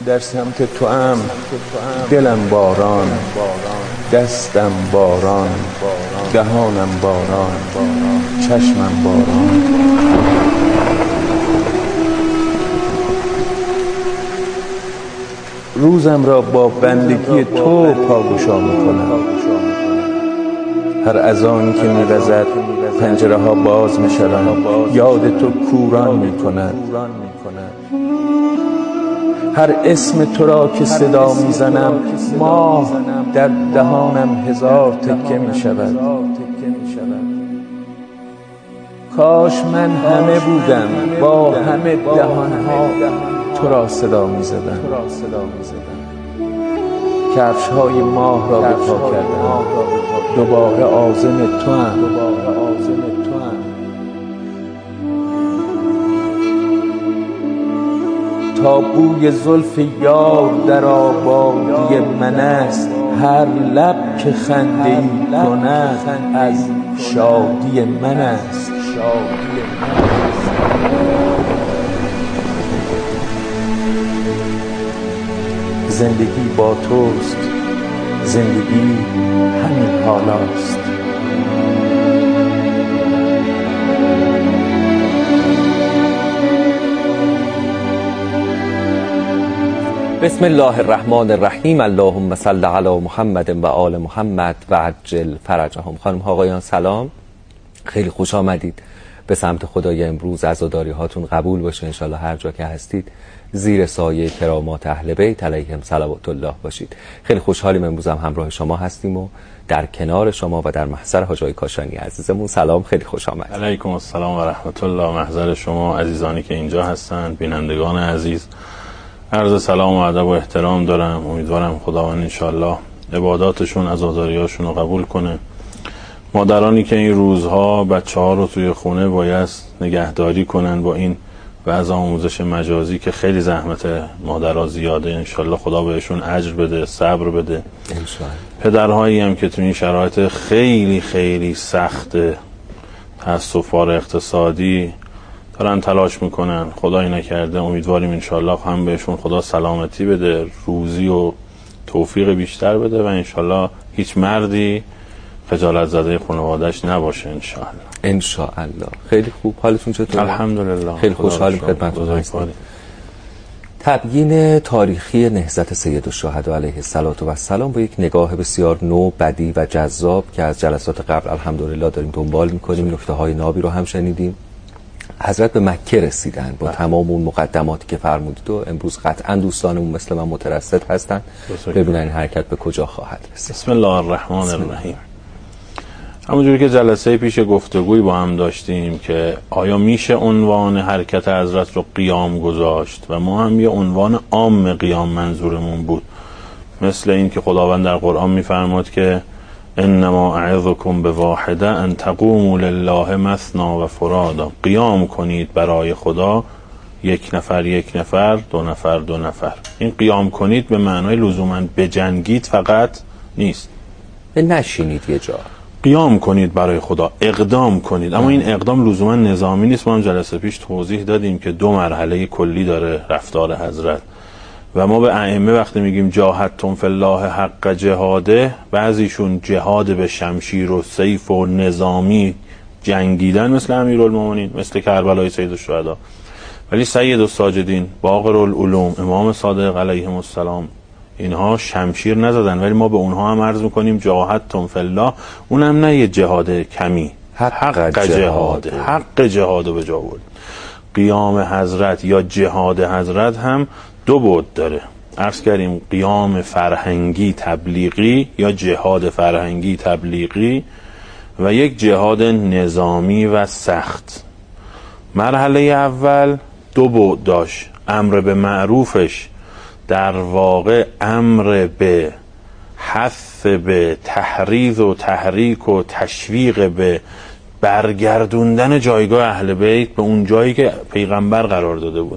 در سمت تو ام دلم باران، دستم باران، دهانم باران، چشمم باران. روزم را با بندگی تو پاگشا میکنم. هر اذانی که می‌وزد پنجره ها باز میشوند، یاد تو کوران میکند. هر اسم تو را که صدا میزنم، ماه در دهانم هزار تکه میشود. کاش من همه بودم با همه دهانها تو را صدا میزدم. کفش های ماه را به پا کردم، دوباره عازم تو هم. تا بوی زلف یار در آبادی من است، هر لب که خنده‌ای کند از شادی من است. زندگی با توست، زندگی همین حالاست. بسم الله الرحمن الرحیم. اللهم صل علی محمد و آل محمد و عجل فرجهم. خانم ها آقایان سلام، خیلی خوش آمدید به سمت خدای. امروز عزاداری هاتون قبول باشه انشالله. هر جا که هستید زیر سایه کرامات اهل بیت علیهم صلوات الله باشید. خیلی خوشحالیم امروز هم همراه شما هستیم و در کنار شما و در محضر حاج آقای کاشانی عزیزمون. سلام، خیلی خوش آمد. علیکم السلام و رحمت الله. محضر شما عزیزانی که اینجا هستند، بینندگان عزیز، عرض سلام و ادب و احترام دارم. امیدوارم خداوند انشالله عباداتشون، عزاداریاشون رو قبول کنه. مادرانی که این روزها بچه ها رو توی خونه باید نگهداری کنن با این وضع آموزش مجازی که خیلی زحمت مادرها زیاده، انشالله خدا بهشون اجر بده، صبر بده. انشالله. پدرهایی هم که توی این شرایط خیلی خیلی سخت تأسف‌بار اقتصادی دارن تلاش میکنن، خدایی نکرده امیدواریم انشالله هم بهشون خدا سلامتی بده، روزی و توفیق بیشتر بده و انشالله هیچ مردی خجالت زده خانواده‌اش نباشه انشالله. خیلی خوب. حالتون چطوره؟ الحمدلله. خیلی خوشحالیم خدمتتون هستیم. تبیین تاریخی نهضت سیدالشهدا علیه السلام با یک نگاه بسیار نو، بدی و جذاب که از جلسات قبل الحمدلله داریم دنبال میکنیم. نکته های نابی رو هم شنیدیم. حضرت به مکه رسیدن با تمام اون مقدماتی که فرمودید و امروز قطعا دوستانمون مثل من مترصد هستن ببینن این حرکت به کجا خواهد رسید. بسم الله الرحمن الرحیم. همونجوری که جلسه پیش گفتگوی با هم داشتیم که آیا میشه عنوان حرکت حضرت رو قیام گذاشت و ما هم یه عنوان عام قیام منظورمون بود، مثل این که خداوند در قرآن میفرماد که انما اعظکم بواحده ان تقوموا لله مثنی و فرادا. قیام کنید برای خدا یک نفر، دو نفر. این قیام کنید به معنای لزوما بجنگید فقط نیست، به نشینید یه جا. قیام کنید برای خدا، اقدام کنید. اما این اقدام لزوما نظامی نیست. ما هم جلسه پیش توضیح دادیم که دو مرحله کلی داره رفتار حضرت و ما به ائمه وقتی میگیم جاهدتم فی الله حق جهاده، بعضیشون جهاد به شمشیر و سیف و نظامی جنگیدن مثل امیرالمومنین، مثل کربلای سیدالشهدا، ولی سید الساجدین، باقر العلوم، امام صادق علیهم السلام، اینها شمشیر نزدن، ولی ما به اونها هم عرض میکنیم جاهدتم فی الله. اونم نه یه جهاد کمی، حق جهاد به جا بود. قیام حضرت یا جهاد حضرت هم دو بعد داره. عرض کردیم قیام فرهنگی تبلیغی یا جهاد فرهنگی تبلیغی و یک جهاد نظامی و سخت. مرحله اول دو بعد داشت. امر به معروفش در واقع امر به حث به تحریض و تحریک و تشویق به برگردوندن جایگاه اهل بیت به اون جایی که پیغمبر قرار داده بود،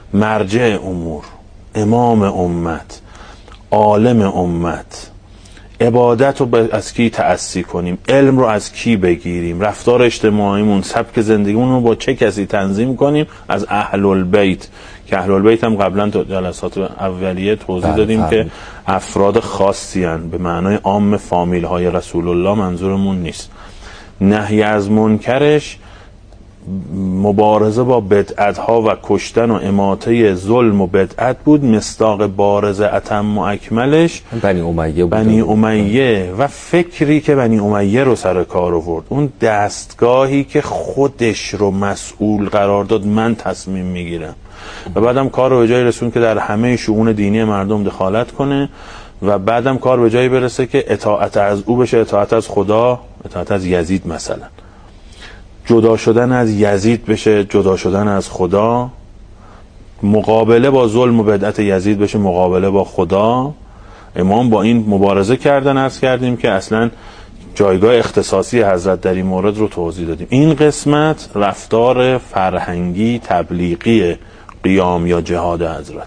مرجع امور، امام امت، عالم امت، عبادت رو از کی تأسی کنیم، علم رو از کی بگیریم، رفتار اجتماعیمون، سبک زندگیمون رو با چه کسی تنظیم کنیم؟ از اهل البیت، که اهل البیت هم قبلا تو جلسات اولیه توضیح دادیم که افراد خاصی هستند، به معنای عام فامیل های رسول الله منظورمون نیست. نهی از منکرش مبارزه با بدعت ها و کشتن و اماطه ظلم و بدعت بود. مصداق بارز اتم و اکملش بنی امیه و فکری که بنی امیه رو سر کار آورد، اون دستگاهی که خودش رو مسئول قرار داد، من تصمیم میگیرم، و بعدم کار رو به جایی رسون که در همه شؤون دینی مردم دخالت کنه، و بعدم کار به جایی برسه که اطاعت از او بشه اطاعت از خدا، اطاعت از یزید مثلا، جدا شدن از یزید بشه جدا شدن از خدا، مقابله با ظلم و بدعت یزید بشه مقابله با خدا. امام با این مبارزه کردن. عرض کردیم که اصلا جایگاه اختصاصی حضرت در این مورد رو توضیح دادیم. این قسمت رفتار فرهنگی تبلیغی قیام یا جهاد حضرت،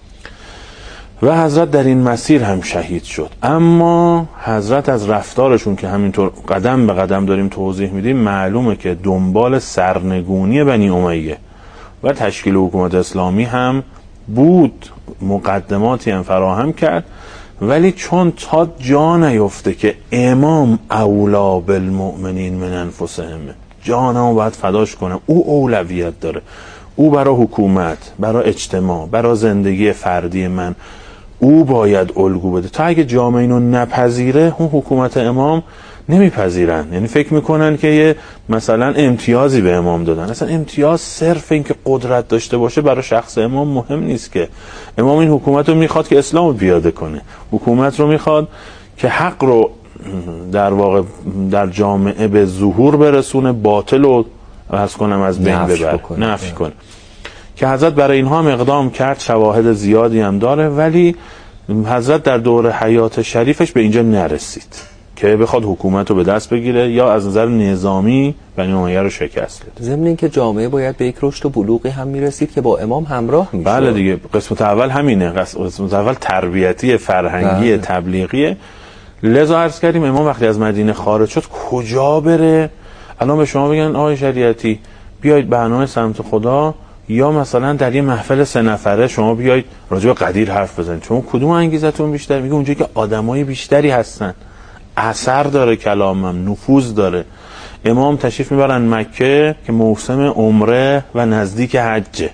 و حضرت در این مسیر هم شهید شد. اما حضرت از رفتارشون که همینطور قدم به قدم داریم توضیح میدیم معلومه که دنبال سرنگونی بنی امیه و تشکیل حکومت اسلامی هم بود، مقدماتی هم فراهم کرد، ولی چون تا جا نیفته که امام اولا بالمؤمنین من انفسهم، جانمو باید فداش کنم، او اولویت داره، او برای حکومت، برای اجتماع، برای زندگی فردی من او باید الگو بده. تا اگه جامعه اینو نپذیره، اون حکومت امام نمیپذیرن. یعنی فکر میکنن که یه مثلا امتیازی به امام دادن. اصلا امتیاز صرف این که قدرت داشته باشه برای شخص امام مهم نیست. که امام این حکومت رو میخواد که اسلام رو پیاده کنه، حکومت رو میخواد که حق رو در واقع در جامعه به ظهور برسونه، باطل رو عرض کنم از بین ببره، نفی کنه. که حضرت برای اینها هم اقدام کرد، شواهد زیادی هم داره، ولی حضرت در دور حیات شریفش به اینجا نرسید که بخواد حکومت رو به دست بگیره یا از نظر نظامی بنی امیه رو شکست بده. ضمن اینکه جامعه باید به یک رشد و بلوغی هم میرسید که با امام همراه میشه. بله دیگه، قسمت اول همینه، قسمت اول تربیتی فرهنگی تبلیغیه. لذا عرض کردیم امام وقتی از مدینه خارج شد کجا بره؟ الان به شما بگن آقای شریعتی بیایید برنامه سمت خدا، یا مثلا در یه محفل 3 نفره شما بیایید راجع به قدیر حرف بزنید، شما کدوم انگیزتون بیشتر؟ میگه اونجایی که آدمای بیشتری هستن، اثر داره کلامم، نفوذ داره. امام تشریف میبرن مکه که موسم عمره و نزدیک حجه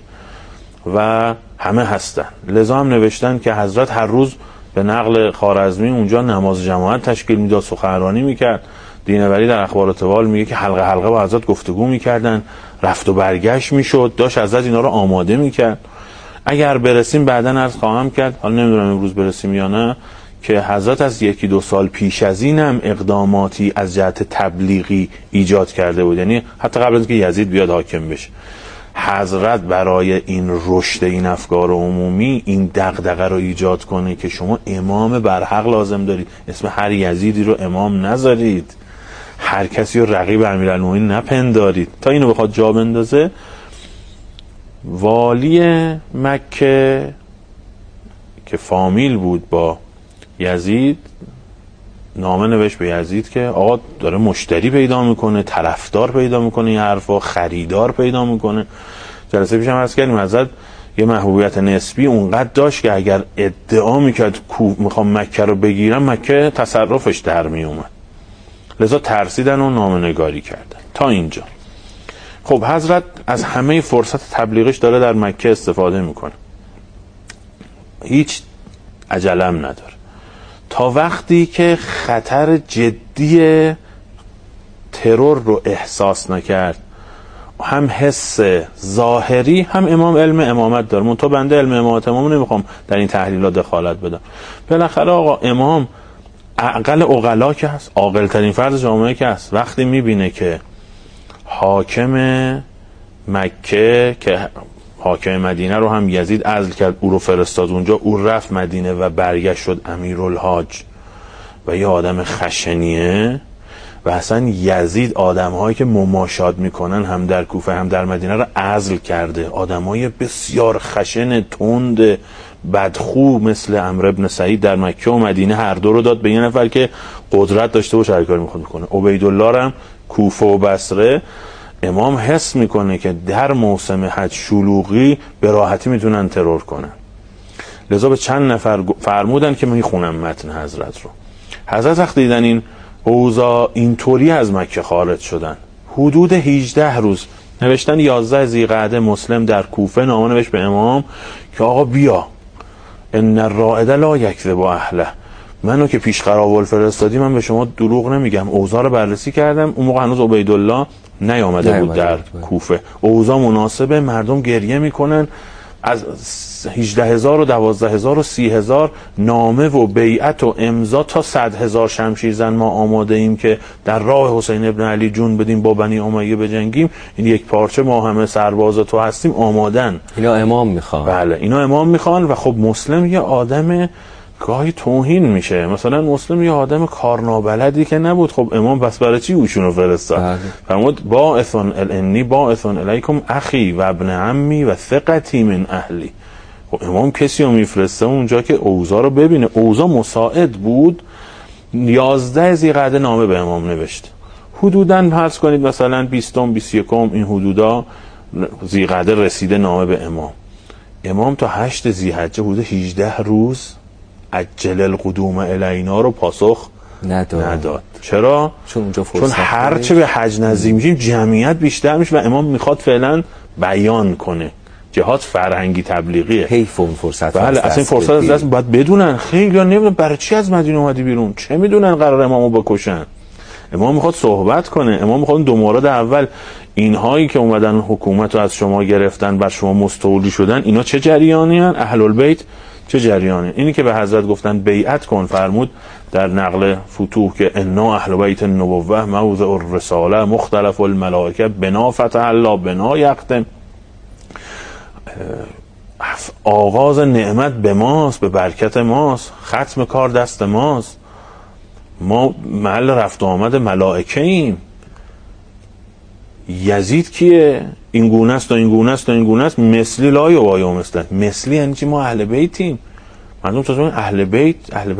و همه هستن. لذا هم نوشتن که حضرت هر روز به نقل خوارزمی اونجا نماز جماعت تشکیل میداد، سخنرانی میکرد. دینوری در اخبار توال میگه که حلقه حلقه با حضرت گفتگو میکردن، رفت و برگشت میشد، داشت حضرت اینا رو آماده میکرد. اگر برسیم بعداً عرض خواهم کرد، حالا نمیدونم امروز برسیم یا نه، که حضرت از 1-2 سال پیش از این هم اقداماتی از جهت تبلیغی ایجاد کرده بود. یعنی حتی قبل از اینکه یزید بیاد حاکم بشه، حضرت برای این رشد این افکار عمومی این دغدغه رو ایجاد کنه که شما امام برحق لازم دارید، اسم هر یزیدی رو امام نذارید، هر کسی رو رقیب امیرالمومنین نپندارید. تا اینو بخواد جا بندازه، والی مکه که فامیل بود با یزید نامه نوشت به یزید که آقا داره مشتری پیدا میکنه، طرفدار پیدا میکنه، یه حرفا خریدار پیدا میکنه. جلسه پیشم عرض کردیم حضرت یه محبوبیت نسبی اونقدر داشت که اگر ادعا میکرد میخوام مکه رو بگیرم، مکه تصرفش در میومد. لذا ترسیدن و نامه‌نگاری کردن. تا اینجا خب حضرت از همه فرصت تبلیغش داره در مکه استفاده میکنه، هیچ عجلم نداره، تا وقتی که خطر جدی ترور رو احساس نکرد. هم حس ظاهری، هم امام علم امامت داره، منتها بنده علم امامت امام نمیخوام در این تحلیلات دخالت بدم. بالاخره آقا امام عقل عقلا که هست، عاقل ترین فرد جامعه که هست، وقتی میبینه که حاکم مکه که حاکم مدینه رو هم یزید عزل کرد، او رو فرستاد اونجا، او رفت مدینه و برگشت شد امیرالحاج و یه آدم خشنیه، و اصلا یزید آدم‌هایی که مماشات میکنن هم در کوفه هم در مدینه رو عزل کرده، آدم‌های بسیار خشن، تند، بدخو مثل عمرو بن سعید در مکه و مدینه هر دو رو داد به یه نفر که قدرت داشته باشه هر کاری میخواد کنه. عبیدالله هم کوفه و بصره امام حس میکنه که در موسم حج شلوغی به راحتی میتونن ترور کنن، لذا به چند نفر فرمودن که میخونم متن حضرت رو. حضرت وقتی دیدن این اوضاع اینطوری از مکه خارج شدن، حدود 18 روز نوشتن 11 ذیقعده مسلم در کوفه نامه نوشت به امام که آقا بیا، ان الرائد لا یکذب اهله، منو که پیش قراول فرستادی من به شما دروغ نمیگم، اوضاع رو بررسی کردم. اون موقع هنوز عبیدالله نیامده بود در کوفه، اوضاع مناسبه، مردم گریه میکنن، از 18,000 و 12,000 و 30,000 نامه و بیعت و امضا تا 100,000 شمشیرزن ما آماده ایم که در راه حسین ابن علی جون بدیم با بنی امیه بجنگیم، این یک پارچه ما همه سرباز تو هستیم آمادن. اینا امام میخوان. بله اینا امام میخوان. و خب مسلم یه آدم گاهی توهین میشه، مثلا مسلم یه آدم کارنابلدی که نبود، خب امام پس برای چی اوشون رو فرستاد؟ فرمود باعثون الانی باعثون الیکم اخی و ابن عمی و ثقتی من اهلی. خب امام کسی رو میفرسته اونجا که اوضاع رو ببینه. اوضاع مساعد بود. 11 ذیقعده نامه به امام نوشت، حدوداً فرض کنید مثلا 20 21 این حدودا ذیقعده رسیده نامه به امام. امام تا 8 ذی‌حجه حدود 18 روز عجل القدوم الینا رو پاسخ نداد. چرا؟ چون هر چه به حج نزدیک میشیم جمعیت بیشتر میشه و امام میخواد فعلا بیان کنه. جهاد فرهنگی تبلیغیه. حیف اون فرصت. بله اصلا این فرصت از دست باید بدونن. خیلی ها نمیدونن برای چی از مدینه اومدی بیرون، چه میدونن قرار امامو بکشن. امام میخواد صحبت کنه. امام میخواد دو مورد اول، اینهایی که اومدن حکومت رو از شما گرفتن بر شما مستولی شدن، اینا چه جریانی هن؟ اهل البیت چه جریانی؟ اینی که به حضرت گفتن بیعت کن، فرمود در نقل فتوح که انا اهل بیت النبوه موضع الرساله مختلف الملائکه بنا فتح الله بنا یختم. آغاز نعمت به ماست، به برکت ماست، ختم کار دست ماست، ما محل رفت و آمد ملائکه ایم. یزید کیه؟ این گونه است و این گونه است و این گونه است، مثلی لا یبایع مثله. مثلی یعنی چی؟ ما اهل بیتیم. مردم تا اهل بیت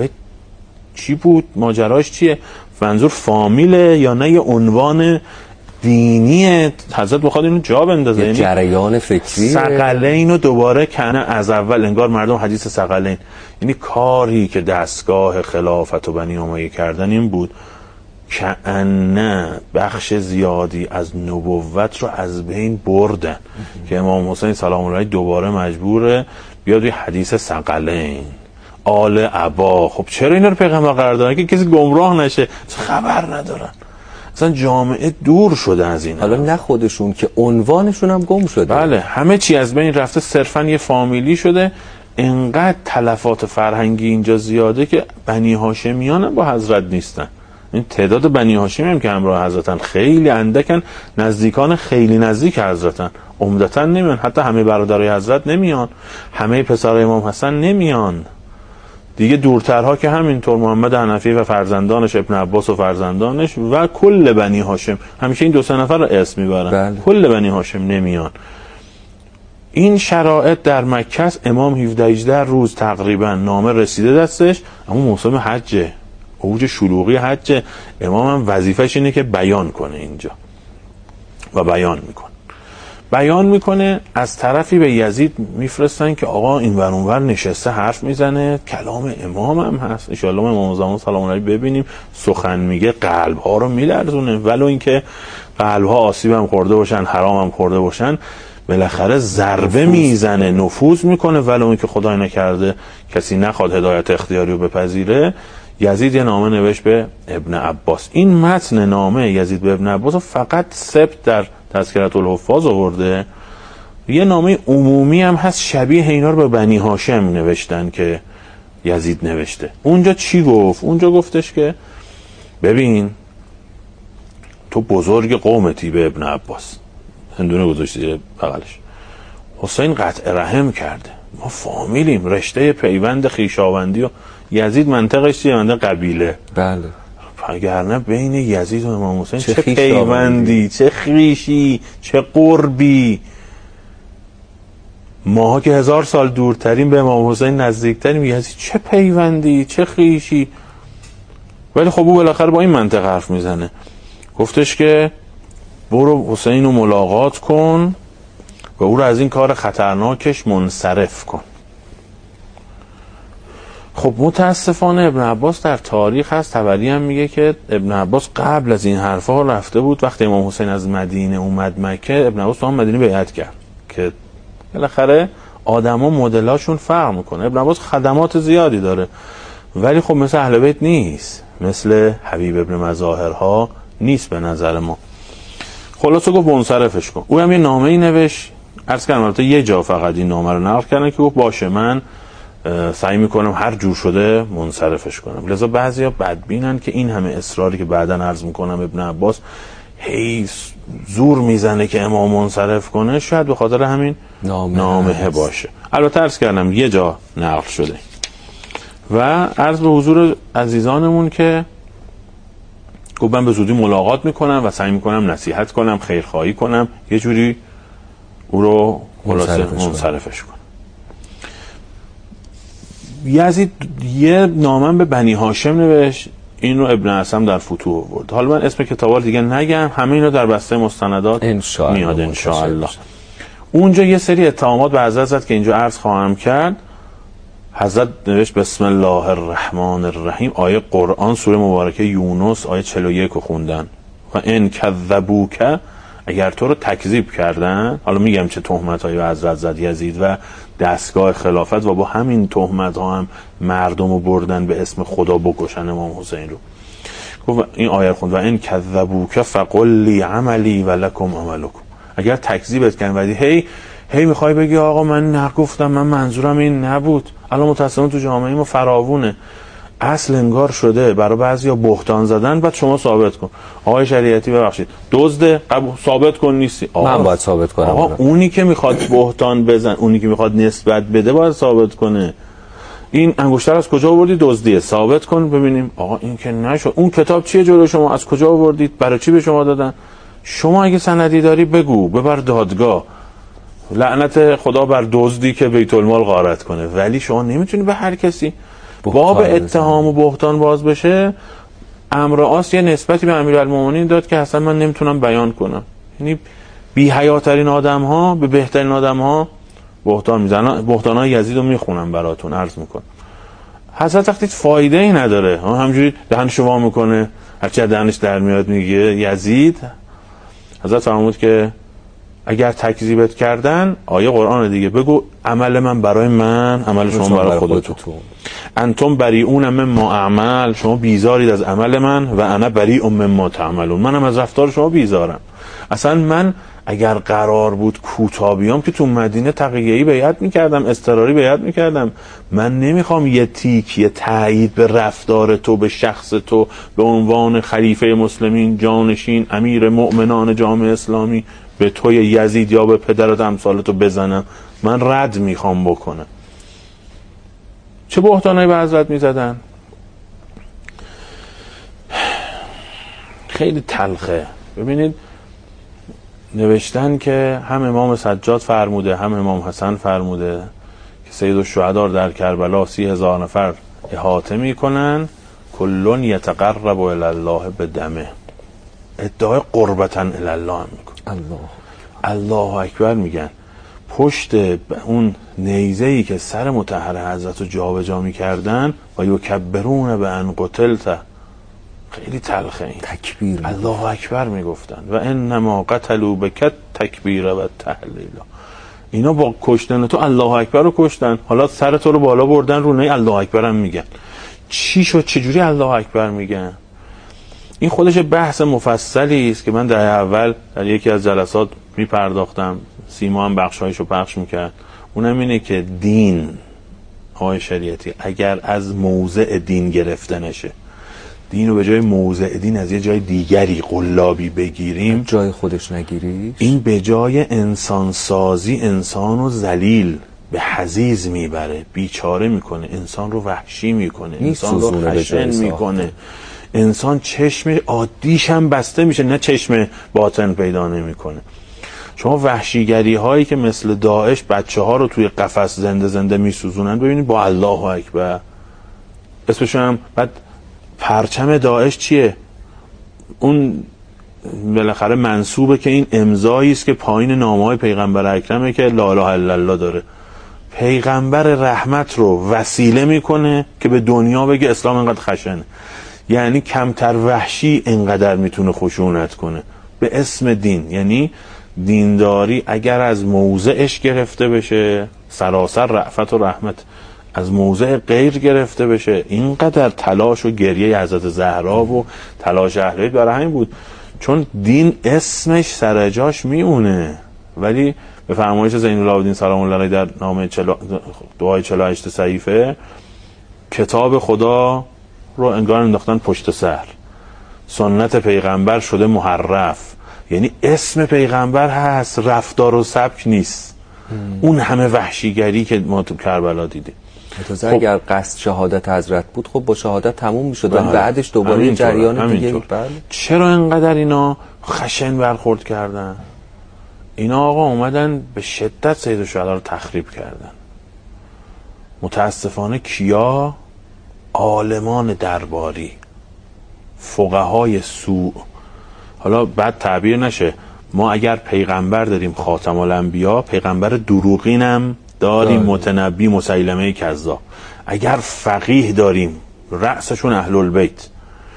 چی بود؟ ماجراش چیه؟ منظور فامیله یا نه یه عنوان دینیه؟ حضرت میخواد اینو جا بندازه، یعنی جریان فکری. ثقلین رو دوباره کنه از اول، انگار مردم حدیث ثقلین، یعنی کاری که دستگاه خلافت و بنی امیه کردن این بود که انه بخش زیادی از نبوت رو از بین بردن که امام حسین سلام الله علیه دوباره مجبوره بیاد یه حدیث ثقلین آل عبا. خب چرا اینا رو پیغمبر قرار دادن که کسی گمراه نشه؟ خبر ندارن، اصلا جامعه دور شده از این. حالا نه خودشون که عنوانشون هم گم شده. بله همه چی از بین رفته، صرفا یه فامیلی شده. انقدر تلفات فرهنگی اینجا زیاده که بنی هاشمیان هم با حضرت نیستن. این تعداد بنی هاشمی هم که همراه حضرتن خیلی اندکن، نزدیکان خیلی نزدیک حضرتن، عمدتاً نمیان، حتی همه برادرای حضرت نمیان، همه پسرای امام حسن نمیان دیگه. دورترها که همینطور محمد حنفی و فرزندانش، ابن عباس و فرزندانش و کل بنی هاشم، همیشه این 2-3 نفر رو اسم میبرن. بله. کل بنی هاشم نمیان. این شرایط در مکه است. امام 17-18 روز تقریبا نامه رسیده دستش، اما موسم حجه، اوج شلوغی حجه. امام هم وظیفش اینه که بیان کنه اینجا و بیان میکنه. از طرفی به یزید میفرستن که آقا این ور اون ور نشسته حرف میزنه، کلام امام هم هست، ان شاءالله امام زمان سلام الله علیه ببینیم سخن میگه، قلب ها رو میلرزونه، ولو اینکه قلب ها آسیب هم خورده باشن، حرام هم خورده باشن، بالاخره ضربه میزنه، نفوذ میکنه، ولو اینکه خدای نکرده کسی نخواد هدایت اختیاری رو بپذیره. یزید یه نامه نوشت به ابن عباس. این متن نامه یزید به ابن عباس فقط ثبت در تذکرة الحفاظ آورده. یه نامه عمومی هم هست شبیه اینا رو به بنی هاشم نوشتن که یزید نوشته. اونجا چی گفت؟ اونجا گفتش که ببین تو بزرگ قومتی به ابن عباس، هندونه گذاشته بغلش، حسین قطع رحم کرده، ما فامیلیم، رشته پیوند خویشاوندی و یزید منطقش چیه؟ منطقه قبیله. بله. اگرنه بین یزید و امام حسین چه پیوندی، چه خویشی، چه قربی. ماها که 1000 سال دورترین به امام حسین نزدیکترین، یزید چه پیوندی، چه خویشی. ولی خب او بالاخره با این منطق حرف میزنه، گفتش که برو حسین رو ملاقات کن و او رو از این کار خطرناکش منصرف کن. خب متاسفانه ابن عباس در تاریخ هست، طبری هم میگه که ابن عباس قبل از این حرفا رفته بود، وقتی امام حسین از مدینه اومد مکه، ابن عباس تو هم مدینه بیعت کرد که بالاخره آدما مدلاشون فرق میکنه. ابن عباس خدمات زیادی داره ولی خب مثل اهل بیت نیست، مثل حبیب ابن مظاهرها نیست به نظر ما. خلاصه گفت منصرفش کن. او هم یه نامه‌ای نوشت، عرض کردم البته یه جا فقط این نامه رو نقل کردن که گفت باشه من سعی میکنم هر جور شده منصرفش کنم. لذا بعضیا بدبینن که این همه اصراری که بعداً عرض میکنم ابن عباس هی زور میزنه که امام منصرف کنه، شاید به خاطر همین نامه باشه. البته عرض کردم یه جا نقل شده. و عرض به حضور عزیزانمون که گفت من به زودی ملاقات میکنم و سعی میکنم نصیحت کنم، خیرخواهی کنم، یه جوری او رو منصرفش کنم. یزید یه نامه به بنی هاشم نوشت، این رو ابن عصم در فتوح آورد. حالا من اسم کتابا دیگه نگم، همه اینا در بسته مستندات میاد انشاءالله. اونجا یه سری اتهامات به حضرت زد که اینجا عرض خواهم کرد. حضرت نوشت بسم الله الرحمن الرحیم، آیه قرآن سوره مبارکه یونس آیه 41 رو خوندن. و ان کذبوک، اگر تو رو تکذیب کردن، حالا میگم چه تهمتایی به حضرت زد یزید و دستگاه خلافت و با همین تهمت ها هم مردم رو بردن به اسم خدا بکشن امام حسین رو. گفت این آیه خوند و ان کذبوک فقل لی عملی و لکم عملکم، اگر تکذیبت کردن ولی هی میخوای بگی آقا من نگفتم، من منظورم این نبود. الان متأسفانه تو جامعه ما فراوونه، اصل انگار شده برای بعضیا بهتان زدن، بعد شما ثابت کن. آقای شریعتی ببخشید دزد، ثابت کن نیستی. من باید ثابت کنم. آقا اونی که میخواد بهتان بزن، اونی که میخواد نسبت بده باید ثابت کنه. این انگشتر از کجا آوردی؟ دزدیه، ثابت کن ببینیم. آقا این که نشد. اون کتاب چیه جلوی شما؟ از کجا آوردید؟ برای چی به شما دادن؟ شما اگه سندی داری بگو، ببر دادگاه. لعنت خدا بر دزدی که بیت المال غارت کنه. ولی شما نمیتونی به هر کسی باب اتهام و بهتان باز بشه. امرآس یه نسبتی به امیرالمومنین داد که اصلا من نمیتونم بیان کنم. یعنی بی حیاترین آدم ها به بهترین آدم ها بهتان میزنن. بهتان های یزید رو میخونم براتون، عرض میکنم. حضرت وقتی فایده ای نداره همجوری دهن شما میکنه، هرچی دهنش در میاد میگه یزید. حضرت فرمود که اگر تکذیبت کردن، آیه قرآن دیگه، بگو عمل من برای من، عمل شما برای خودتون. انتم بریئون مما اعمل، شما بیزارید از عمل من، و انا بریء مما تعملون، منم از رفتار شما بیزارم. اصلا من اگر قرار بود کوتاه بیام که تو مدینه تقیه‌ای بیعت میکردم، اضطراری بیعت میکردم. من نمیخوام یه تیک، یه تایید به رفتار تو، به شخص تو به عنوان خلیفه مسلمین، جانشین، امیر مؤمنان جامعه اسلامی به توی یزید یا به پدرت امثالتو بزنم. من رد میخوام بکنم. چه بهتانایی به حضرت میزدن؟ خیلی تلخه. ببینید نوشتن که هم امام سجاد فرموده، هم امام حسن فرموده که سید الشهدا در کربلا 30,000 نفر احاطه میکنن، کلون یتقرب الی الله بدمه، ادعای قربتن الی الله هم میکن. الله اکبر میگن. پشت اون نیزه‌ای که سر مطهر حضرت رو جابجا میکردن و یکبرون به ان قتلت، خیلی تلخه این تکبیر، الله اکبر میگفتن. و انما قتلوا بک تکبیر و تهلیل، اینا با کشتن تو الله اکبر رو کشتن، حالا سر تو رو بالا بردن رو نه الله اکبر هم میگن. چی شد؟ چجوری الله اکبر میگن؟ این خودش بحث مفصلی است که من در اول در یکی از جلسات میپرداختم، سیما هم بخشایشو پخش میکرد. اونم اینه که دین، آقای شریعتی، اگر از موضع دین گرفته نشه، دین رو به جای موضع دین از یه جای دیگری قلابی بگیریم، جای خودش نگیریش، این به جای انسان سازی انسان رو ذلیل به حضیض میبره، بیچاره میکنه، انسان رو وحشی میکنه، انسان رو خشن میکنه، انسان چشم عادیش هم بسته میشه، نه چشم باطن پیدا نمیکنه. شما وحشیگری هایی که مثل داعش بچه ها رو توی قفس زنده زنده میسوزونن، ببینید با الله اکبر اسمشون هم، بعد پرچم داعش چیه؟ اون بالاخره منسوبه که این امضایی است که پایین نامه‌های پیغمبر اکرمه که لا اله الا الله داره. پیغمبر رحمت رو وسیله میکنه که به دنیا بگه اسلام اینقدر خشنه. یعنی کمتر وحشی اینقدر میتونه خشونت کنه به اسم دین. یعنی دینداری اگر از موضعش گرفته بشه، سراسر رأفت و رحمت، از موضع غیر گرفته بشه، اینقدر تلاش و گریه حضرت زهرا و تلاش اهل بیت برای همین بود، چون دین اسمش سر جاش میمونه. ولی به فرمایش زین العابدین سلام الله علیه در نامه دعای 48 صحیفه، کتاب خدا رو انگار انداختن پشت سر، سنت پیغمبر شده محرف. یعنی اسم پیغمبر هست، رفتار و سبک نیست. اون همه وحشیگری که ما تو کربلا دیدیم. خب اگر قصد شهادت حضرت بود خب با شهادت تموم میشد، ولی بعدش دوباره جریان دیگه. بله. چرا اینقدر اینا خشن برخورد کردن؟ اینا آقا اومدن به شدت سید الشهدا رو تخریب کردن. متاسفانه کیا؟ عالمان درباری، فقهای سوء. حالا بعد تعبیر نشه، ما اگر پیغمبر داریم خاتم الانبیا، پیغمبر دروغینم داریم متنبی مسیلمه کذاب. اگر فقیه داریم رأسشون اهل البیت،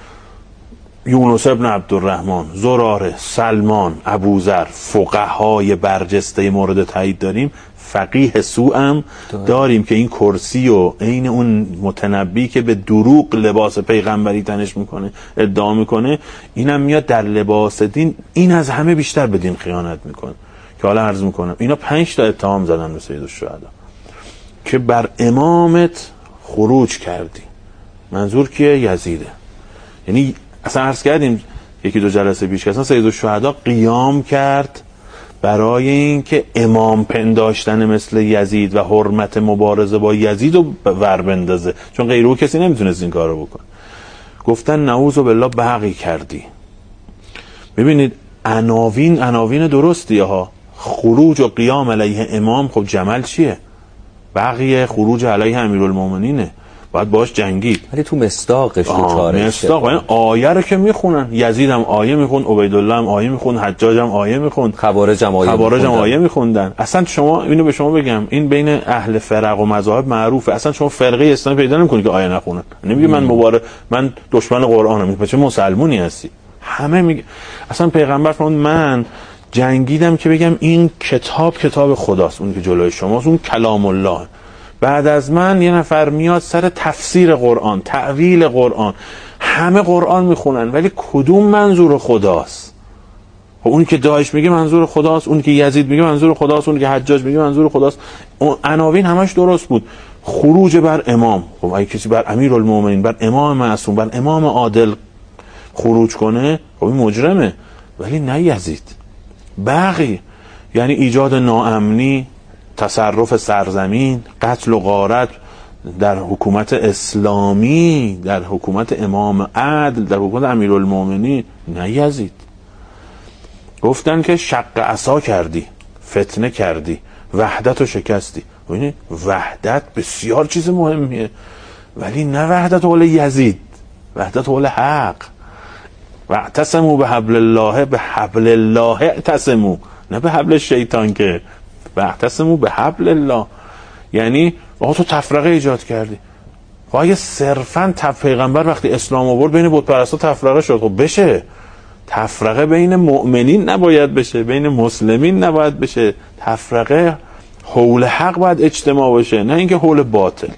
یونس ابن عبدالرحمن، زراره، سلمان، ابوذر، فقهای برجسته مورد تایید داریم، فقیه سوءم داریم که این کرسی و عین اون متنبی که به دروغ لباس پیغمبری تنش میکنه ادعا میکنه، اینم میاد در لباس دین این از همه بیشتر به دین خیانت میکنه. که حالا عرض میکنم اینا 5 تا اتهام زدن به سید الشهدا که بر امامت خروج کردی. منظور کیه؟ یزیده. یعنی اصلا عرض کردیم 1-2 جلسه پیش که اصلا سید الشهدا قیام کرد برای این که امام پنداشتن مثل یزید و حرمت مبارزه با یزید رو ور بندازه، چون غیر او کسی نمیتونست این کار رو بکنه. گفتن نعوذ بالله بغی کردی. ببینید عناوین درستیه ها. خروج و قیام علیه امام، خب جمل چیه؟ بغی خروج علیه امیرالمومنینه، باید باش جنگید. ولی تو مصداقش مصداق این آیه رو که میخونن، یزید هم آیه میخون، عبیدالله هم آیه میخون، حجاج هم آیه میخون، خوارج هم آیه میخوندن. اصلا شما اینو به شما بگم، این بین اهل فرق و مذاهب معروفه. اصلا شما فرقه اسلامی پیدا نمیکنی که آیه نخونن. نمیگه من دشمن قرآنم، میگه چه مسلمونی هستی؟ همه میگه. اصلا پیغمبر فرمود من جنگیدم که بگم این کتاب خداست، اون که جلوی شماست، اون کلام الله. بعد از من یه نفر میاد سر تفسیر قرآن، تعویل قرآن. همه قرآن میخونن ولی کدوم منظور خداست؟ خب اون که داعش میگه منظور خداست، اون که یزید میگه منظور خداست، اون که حجاج میگه منظور خداست. اون عناوین همش درست بود. خروج بر امام، خب اگه کسی بر امیرالمومنین، بر امام معصوم، بر امام عادل خروج کنه، خب این مجرمه. ولی نه یزید. بغی یعنی ایجاد ناامنی، تصرف سرزمین، قتل و غارت در حکومت اسلامی، در حکومت امام عدل، در حکومت امیرالمومنین. نه یزید. گفتن که شق عصا کردی، فتنه کردی، وحدت رو شکستی. ببینید وحدت بسیار چیز مهمیه، ولی نه وحدت حول یزید، وحدت حول حق. واعتصموا بحبل الله، به حبل الله اعتصموا، نه به حبل شیطان. که واعتصموا بحبل الله یعنی تو تفرقه ایجاد کردی. خب اگه صرفا پیغمبر وقتی اسلام آورد بین بت پرستا تفرقه شد، خب بشه. تفرقه بین مؤمنین نباید بشه، بین مسلمین نباید بشه. تفرقه حول حق باید اجتماع بشه، نه اینکه حول باطل.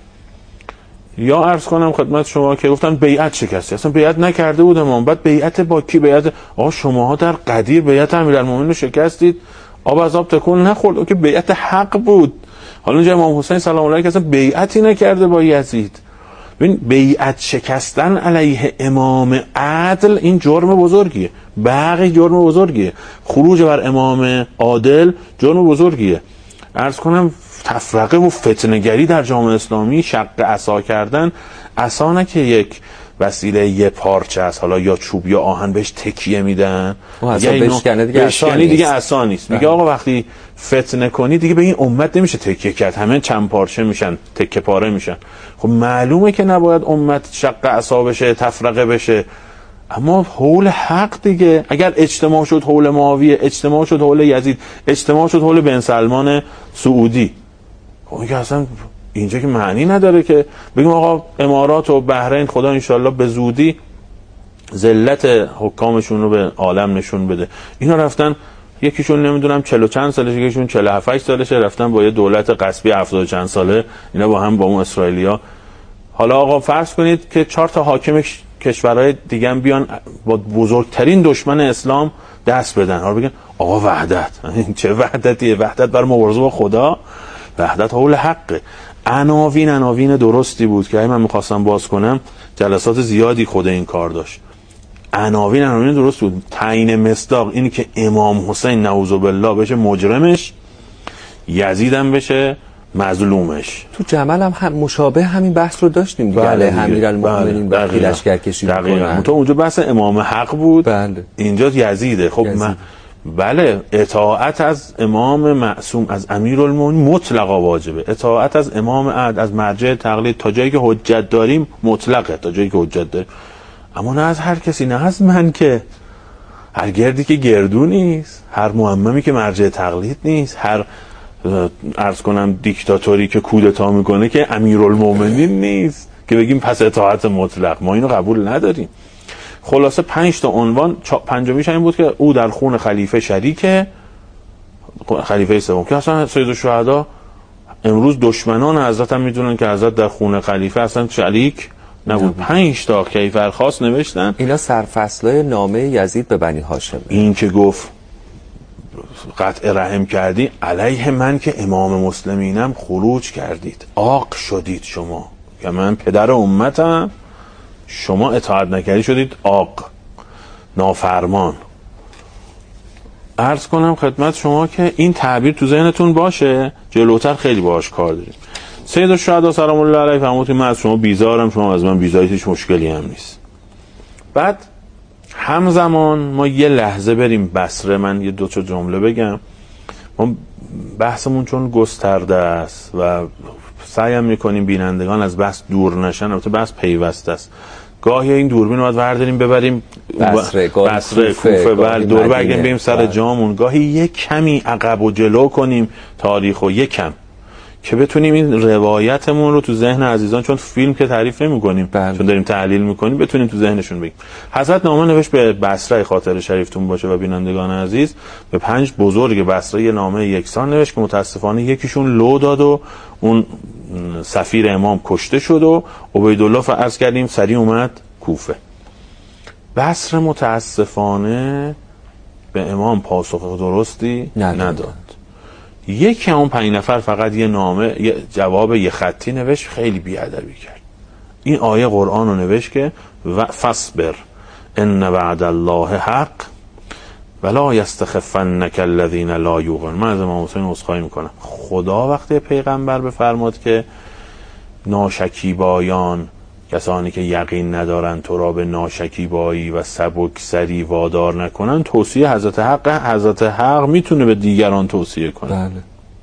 یا عرض کنم خدمت شما که گفتن بیعت شکستی، اصلا بیعت نکرده بود امام. بعد بیعت با کی؟ بیعت شماها در قدیر بیعت امیرالمومنین رو شکستید، آب از آب تکون نخورد. اون که بیعت حق بود. حالا اونجا امام حسین سلام الله علیه اصلا بیعتی نکرده با یزید. ببین بیعت شکستن علیه امام عدل این جرم بزرگیه، بقیه جرم بزرگیه، خروج بر امام عادل جرم بزرگیه. عرض کنم تفرقه و فتنه‌گری در جامعه اسلامی، شق عصا کردن. عصا نه که یک وسیله یه پارچه است، حالا یا چوب یا آهن، بهش تکیه میدن، بشکنی دیگه اصلا نیست. میگه آقا وقتی فتنه کنی دیگه به این امت نمیشه تکیه کرد، همه چند پارچه میشن، تکه پاره میشن. خب معلومه که نباید امت شق عصا بشه، تفرقه بشه، اما حول حق دیگه. اگر اجتماع شد حول معاویه، اجتماع شد حول یزید، اجتماع شد حول بن سلمان سعودی، خب میگه اصلا اینجا که معنی نداره که بگیم آقا امارات و بحرین خدا انشالله به زودی ذلت حکامشون رو به عالم نشون بده. اینا رفتن یکیشون نمیدونم 40 چند سالشه، یکیشون 47 سالشه، رفتن با یه دولت غصبی 70 چند ساله، اینا با هم با اون اسرائیلیا. حالا آقا فرض کنید که 4 تا حاکم کشورهای دیگه هم بیان با بزرگترین دشمن اسلام دست بدن، حالا بگن آقا وحدت. چه وحدتیه؟ وحدت بر مبارزه با خدا؟ وحدت حول حقه. عناوین درستی بود که من میخواستم باز کنم، جلسات زیادی خود این کار داشت. عناوین درست بود. تعیین مصداق اینی که امام حسین نعوذ بالله بشه مجرمش، یزید هم بشه مظلومش. تو جمل هم مشابه همین بحث رو داشتیم دیگه، علیه امیرالمومنین وقتی لشکرکشی می‌کنن. تو اونجا بحث امام حق بود، بله. اینجا یزیده. خب بله، اطاعت از امام معصوم، از امیرالمومنین مطلقا واجبه. اطاعت از امام عدل، از مرجع تقلید تا جایی که حجت داریم مطلقه، تا جایی که حجت داریم. اما نه از هر کسی، نه از من، که هر گردی که گردو نیست، هر معممی که مرجع تقلید نیست، هر عرض کنم دیکتاتوری که کودتا میکنه که امیرالمومنین نیست که بگیم پس اطاعت مطلق. ما اینو قبول نداریم. خلاصه 5 تا عنوان، پنجمیش این بود که او در خون خلیفه شریکه، خلیفه سوم، که اصلا سید الشهدا امروز دشمنان حضرت هم میدونن که حضرت در خون خلیفه اصلا شریک نبود. 5 تا کیفر خاص نوشتن. اینا سرفصلای نامه یزید به بنی هاشم. این که گفت قطع رحم کردی، علیه من که امام مسلمینم خروج کردید، عاق شدید شما که من پدر امتم، شما اطاعت نکردی شدید عاق، نافرمان. عرض کنم خدمت شما که این تعبیر تو ذهنتون باشه، جلوتر خیلی باهاش کار داریم. سید الشهدا سلام الله علیه فرمود که من از شما بیزارم، شما از من بیزارید، هیچ مشکلی هم نیست. بعد همزمان ما یه لحظه بریم بصره، من یه 2 تا جمله بگم. ما بحثمون چون گسترده است و سعی میکنیم بینندگان از بحث دور نشن، البته بحث پیوسته است. گاهی این دوربین رو باید برداریم ببریم بصره، کوفه، بعد دور برگردیم بریم سر جامون. گاهی یک کمی عقب و جلو کنیم تاریخو، یک کم، که بتونیم این روایتمون رو تو ذهن عزیزان، چون فیلم که تعریف نمی‌کنیم، چون داریم تحلیل می‌کنیم، بتونیم تو ذهنشون بگیم. حضرت نامه نوشت به بصره، خاطر شریفتون باشه و بینندگان عزیز، به 5 بزرگ بصره یه نامه یکسان نوشت که متاسفانه یکیشون لو داد و اون سفیر امام کشته شد و عبیدالله فرض کردیم سریع اومد کوفه. بصره متاسفانه به امام پاسخ درستی نداد. یکی اون 5 نفر فقط یه نامه، یه جواب یه خطی نوشت، خیلی بی‌ادبی کرد. این آیه قرآن رو نوشت که فاصبر ان وعد الله حق ولا یستخفنک الذین لا یوقنون. من از امام حسین عذرخواهی میکنم. خدا وقتی پیغمبر بفرماد که ناشکیبایان، کسانی که یقین ندارن تو را به ناشکیبایی و سبکسری وادار نکنن، توصیه حضرت حق میتونه به دیگران توصیه کنه. بله.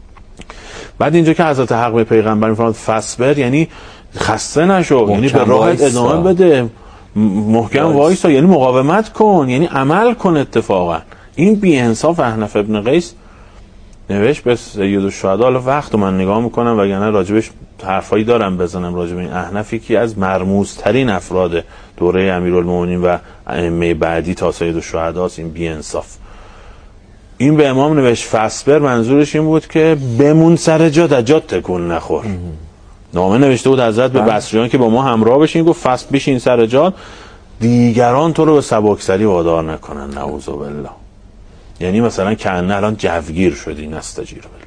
بعد اینجا که حضرت حق به پیغمبر میفرماد فاصبر، یعنی خسته نشو، یعنی به راهت ادامه بده، محکم وایسا، یعنی مقاومت کن، یعنی عمل کن. اتفاقا این بی انصاف احنف ابن قیس نوشت به سید الشهدا. حالا وقت من نگاه میکنم وگرنه راجبش حرفایی دارم بزنم راجب این احنف، یکی از مرموزترین افراد دوره امیرالمومنین و ائمه بعدی تا سید الشهدا است. این بی انصاف. این به امام نوشت فاصبر، منظورش این بود که بمون سر جات تکون نخور. نامه نوشته بود حضرت به بصریان که با ما همراه بشین، گفت فاصبر بشین سر جات، دیگران تو رو به سبکسری وادار نکنن. نعوذ بالله. یعنی مثلا که الان جوگیر شدی، نستجیر بالله.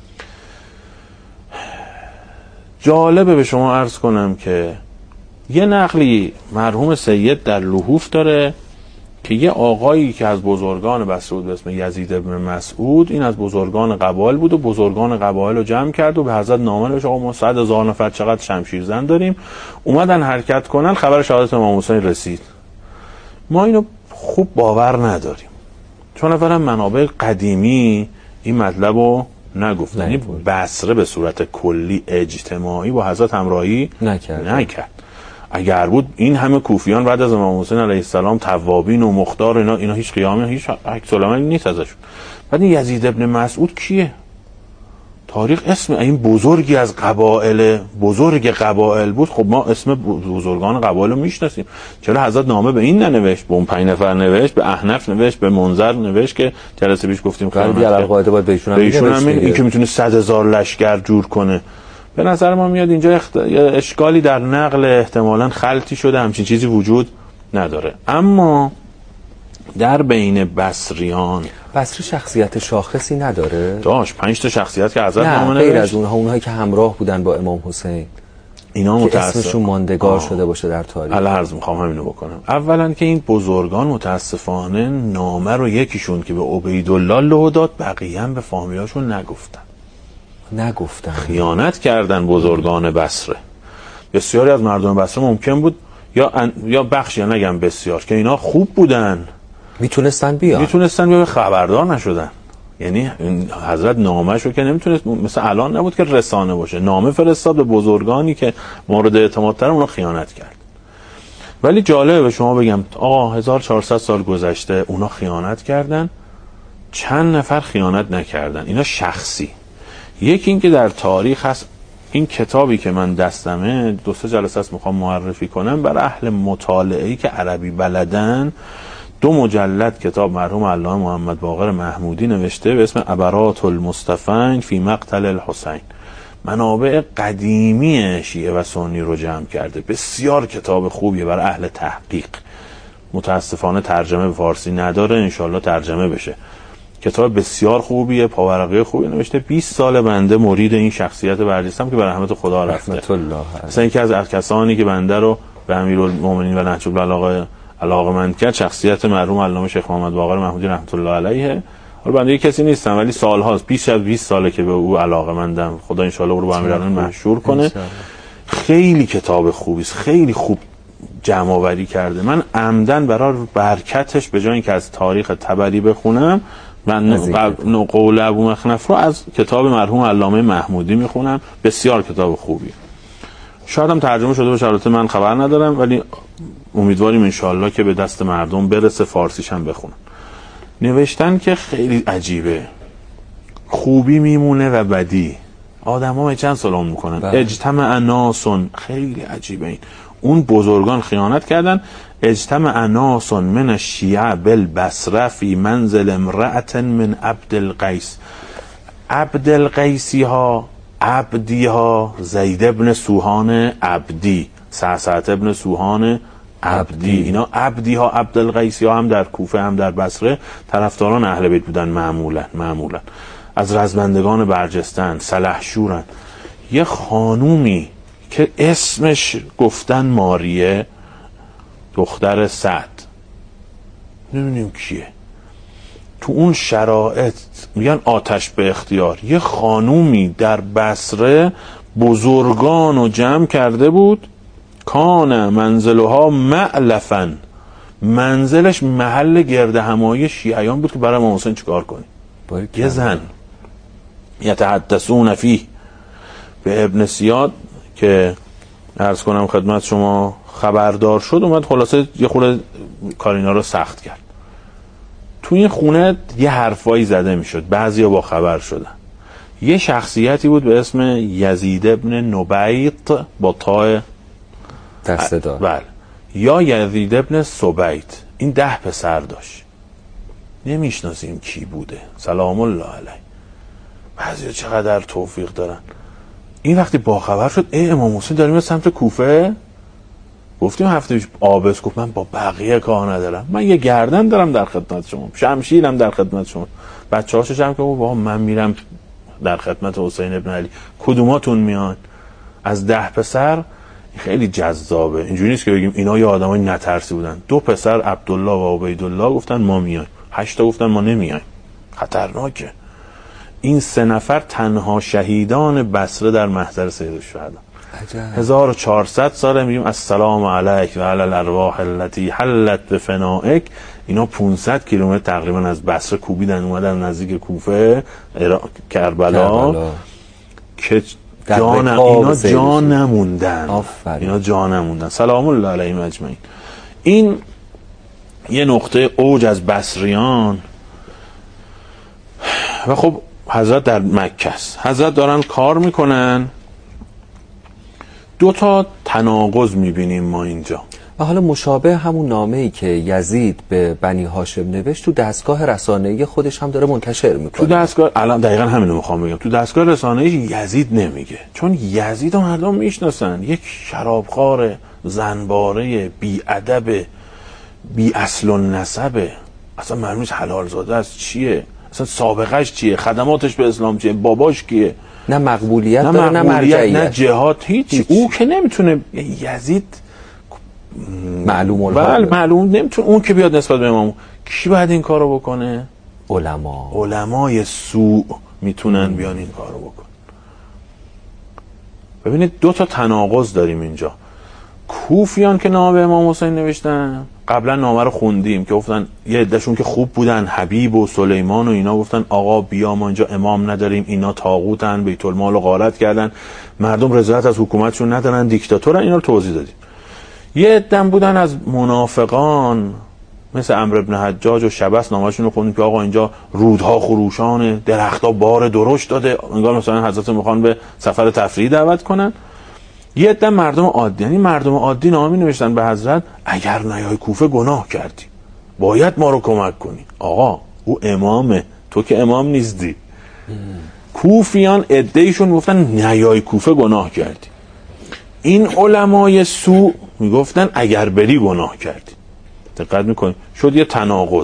جالبه به شما عرض کنم که یه نقلی مرحوم سید در لحوف داره که یه آقایی که از بزرگان بصره بود به اسم یزید ابن مسعود، این از بزرگان قبایل بود و بزرگان قبایل رو جمع کرد و به حضرت نامه نوشت آقا ما 100,000 نفر چقدر شمشیرزن داریم، اومدن حرکت کنن. خبر شهادت امام حسین رسید. ما اینو خوب باور نداریم، چون اولا منابع قدیمی این مطلب رو نگفتن. یعنی بصره به صورت کلی اجتماعی با حضرت همراهی نکرد. اگر بود این همه کوفیان بعد از امام حسین علیه السلام توابین و مختار اینا هیچ قیامی هیچ عکس العملی نیست ازشون. بعد این یزید ابن مسعود کیه؟ تاریخ اسم این بزرگی از بزرگ قبائل بود. خب ما اسم بزرگان قبائل رو میشناسیم، چرا حضرت نامه به این ننوشت؟ به اون 5 نفر نوشت، به احنف نوشت، به منذر نوشت که جلسه پیش گفتیم قاعده القاعده باید بهشون هم این که میتونه 100,000 لشکر جور کنه. به نظر ما میاد اینجا اشکالی در نقل احتمالاً خلطی شده، همچین چیزی وجود نداره. اما در بین بصریان بصری شخصیت شاخصی نداره؟ داشت 5 تا شخصیت که حضرت نامه نوشت. غیر از اونهایی که همراه بودن با امام حسین اینا متأسف اسمشون ماندگار شده باشه در تاریخ. العرض میخوام همینو بکنم. اولا که این بزرگان متاسفانه نامه رو یکیشون که به عبیدالله لو داد، بقیه هم به فامیلاشون نگفتن. خیانت کردن بزرگان بصره. بسیاری از مردم بصره ممکن بود یا بخشی، نگم بسیار، که اینا خوب بودن، میتونستن بیان خبردار نشدن. یعنی حضرت نامه‌شو که نمیتونست مثل الان نبود که رسانه باشه، نامه فرستاد به بزرگانی که مورد اعتمادتر، اونا خیانت کرد. ولی جالبه به شما بگم آقا 1400 سال گذشته اونا خیانت کردن، چند نفر خیانت نکردن. اینا شخصی. یکی این که در تاریخ هست، این کتابی که من دستمه 2-3 جلسه است میخوام معرفی کنم برای اهل مطالعه‌ای که عربی بلدن. 2 مجلد کتاب مرحوم علامه محمد باقر محمودی نوشته به اسم عبرات المصطفین فی مقتل الحسین. منابع قدیمی شیعه و سنی رو جمع کرده. بسیار کتاب خوبیه برای اهل تحقیق. متاسفانه ترجمه به فارسی نداره، انشالله ترجمه بشه. کتاب بسیار خوبیه، پاورقی خوبی نوشته. 20 سال بنده مرید این شخصیت برجستم که به رحمت خدا رفته. رحمت الله. مثلا یکی از کسانی که بنده رو به امیرالمومنین و نهج البلاغه علاقمند کرد شخصیت مرحوم علامه شیخ محمد باقر محمودی رحمت الله علیه. حالا بنده کسی نیستم ولی سالهاست، بیش از 20 ساله که به او علاقمندم. خدا ان شاء الله او رو با امیرالمومنین مشهور کنه. خیلی کتاب خوبی است، خیلی خوب جمع آوری کرده. من عمدن برای برکتش به جای اینکه از تاریخ طبری بخونم، من قول ابو مخنف رو از کتاب مرحوم علامه محمودی میخونم. بسیار کتاب خوبیه. شاید هم ترجمه شده باشه، البته من خبر ندارم، ولی امیدواریم انشالله که به دست مردم برسه، فارسیش هم بخونن. نوشتن که خیلی عجیبه، خوبی میمونه و بدی. آدم ها چند سلام میکنن. اجتمع ناسون، خیلی عجیبه این. اون بزرگان خیانت کردن. اجتمع ناسون من الشیعه بالبصره فی منزل امرأة من عبد القیس. عبد القیسی ها، عبدی ها، زید ابن سوهان عبدی، سعسعت ابن سوهان عبدی. اینا عبدی ها، عبد القیسی ها هم در کوفه هم در بصره طرفداران اهل بیت بودن. معمولا از رزمندگان برجستن، سلحشورن. یه خانومی که اسمش گفتن ماریه، دختر سعد، نمیدونیم کیه، تو اون شرایط میگن آتش به اختیار. یه خانومی در بصره بزرگان رو جمع کرده بود. کان منزلها معلفن، منزلش محل گرد همایی شیعیان بود که برای امام حسین چیکار کنی. یه زن یتحدثون فیه. به ابن سیاد که عرض کنم خدمت شما خبردار شد، اومد خلاصه یه خورده کارینا رو سخت کرد. تو این خونه یه حرفایی زده میشد، بعضیا با خبر شدن. یه شخصیتی بود به اسم یزید ابن نبیط با تای دسته دار، بله، یا یزید ابن سبیت. این 10 پسر داشت، نمیشناسیم کی بوده، سلام الله علیه. بعضیا چقدر توفیق دارن. این وقتی با خبر شد امام حسین داریم به سمت کوفه، گفتیم هفته پیش آبس گفت من با بقیه کار ندارم، من یه گردن دارم در خدمت شما، شمشیرم در خدمت شما. بچه‌هاش جمع که بابا من میرم در خدمت حسین ابن علی، کدوماتون میان؟ از 10 پسر خیلی جذابه. اینجوری نیست که بگیم اینا یه آدمای نترسی بودن. 2 پسر عبدالله و عبیدالله گفتن ما میایم، 8 تا گفتن ما نمیایم. خطرناکه. این 3 نفر تنها شهیدان بصره در محضر سید الشهدا. 1400 ساله میگیم السلام علیک و علی الارواح التي حلت بفنائک. اینا 500 کیلومتر تقریبا از بصره کوبیدن اومدن نزدیک کوفه کربلا که اینا جان نموندن. اینا جان نموندن. سلام الله علیهم اجمعین. این یه نقطه اوج از بصریان. و خب حضرت در مکه است. حضرت دارن کار میکنن. 2 تا تناقض میبینیم ما اینجا. و حالا مشابه همون نامه‌ای که یزید به بنی هاشم نوشت تو دستگاه رسانه‌ای خودش هم داره منتشر میکنه. تو دستگاه الان دقیقاً همینو میخوام بگم. تو دستگاه رسانه‌ای یزید نمیگه، چون یزید رو مردم میشناسن. یک شرابخوار، زنباره، بی‌ادب، بی اصل و نسبه. اصلا معلوم نیست حلال زاده است چیه، اصلا سابقهش چیه، خدماتش به اسلام چیه، باباش کیه. نه مقبولیت داره نه مرجعیت نه جهاد، هیچ. او که نمیتونه. یزید معلوم الحال. معلوم نمیتونه. اون که بیاد نسبت به امام، کی باید این کارو بکنه؟ علمای سوء میتونن بیان این کارو بکنن. ببینید 2 تا تناقض داریم اینجا. کوفیان که نامه به امام حسین نوشتن، قبلا نامه رو خوندیم که گفتن یه عدهشون که خوب بودن، حبیب و سلیمان و اینا، گفتن آقا بیا ما اینجا امام نداریم، اینا طاغوتن، بیت المال رو غارت کردن، مردم رضایت از حکومتشون ندارن، دیکتاتورن. اینا رو توضیح دادیم. یه عده بودن از منافقان مثل عمرو ابن حجاج و شبس، نامه‌شون رو خوندیم که آقا اینجا رودها خروشان، درخت‌ها بار درشت داده، انگار مثلا حضرت میخوان به سفر تفریحی دعوت کنن. یه عده مردم عادی، یعنی مردم عادی نامه نوشتن به حضرت اگر نیای کوفه گناه کردی، باید ما رو کمک کنی. آقا او امامه، تو که امام نیستی. کوفیان عده‌ایشون گفتن نیای کوفه گناه کردی. این علمای سوء میگفتن اگر بری گناه کردی. دقت میکنی؟ شد یه تناقض.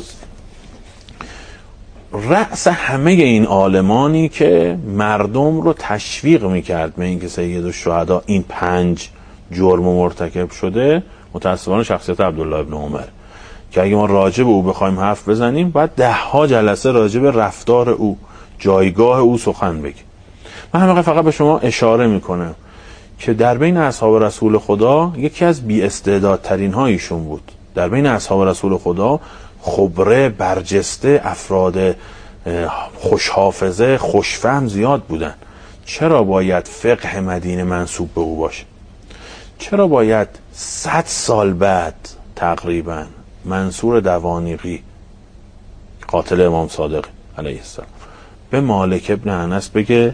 رأس همه این عالمانی که مردم رو تشویق میکرد به اینکه سید الشهدا این 5 جرم مرتکب شده، متاسفانه شخصیت عبدالله ابن عمر، که اگه ما راجع به او بخوایم حرف بزنیم باید 10 جلسه راجع به رفتار او، جایگاه او سخن بگیم. من همه فقط به شما اشاره میکنم که در بین اصحاب رسول خدا یکی از بی استعدادترین هایشون بود. در بین اصحاب رسول خدا خبره، برجسته، افراد خوشحافظه، خوشفهم زیاد بودن. چرا باید فقه مدینه منسوب به او باشه؟ چرا باید 100 سال بعد تقریبا منصور دوانیقی، قاتل امام صادق علیه السلام، به مالک ابن انس بگه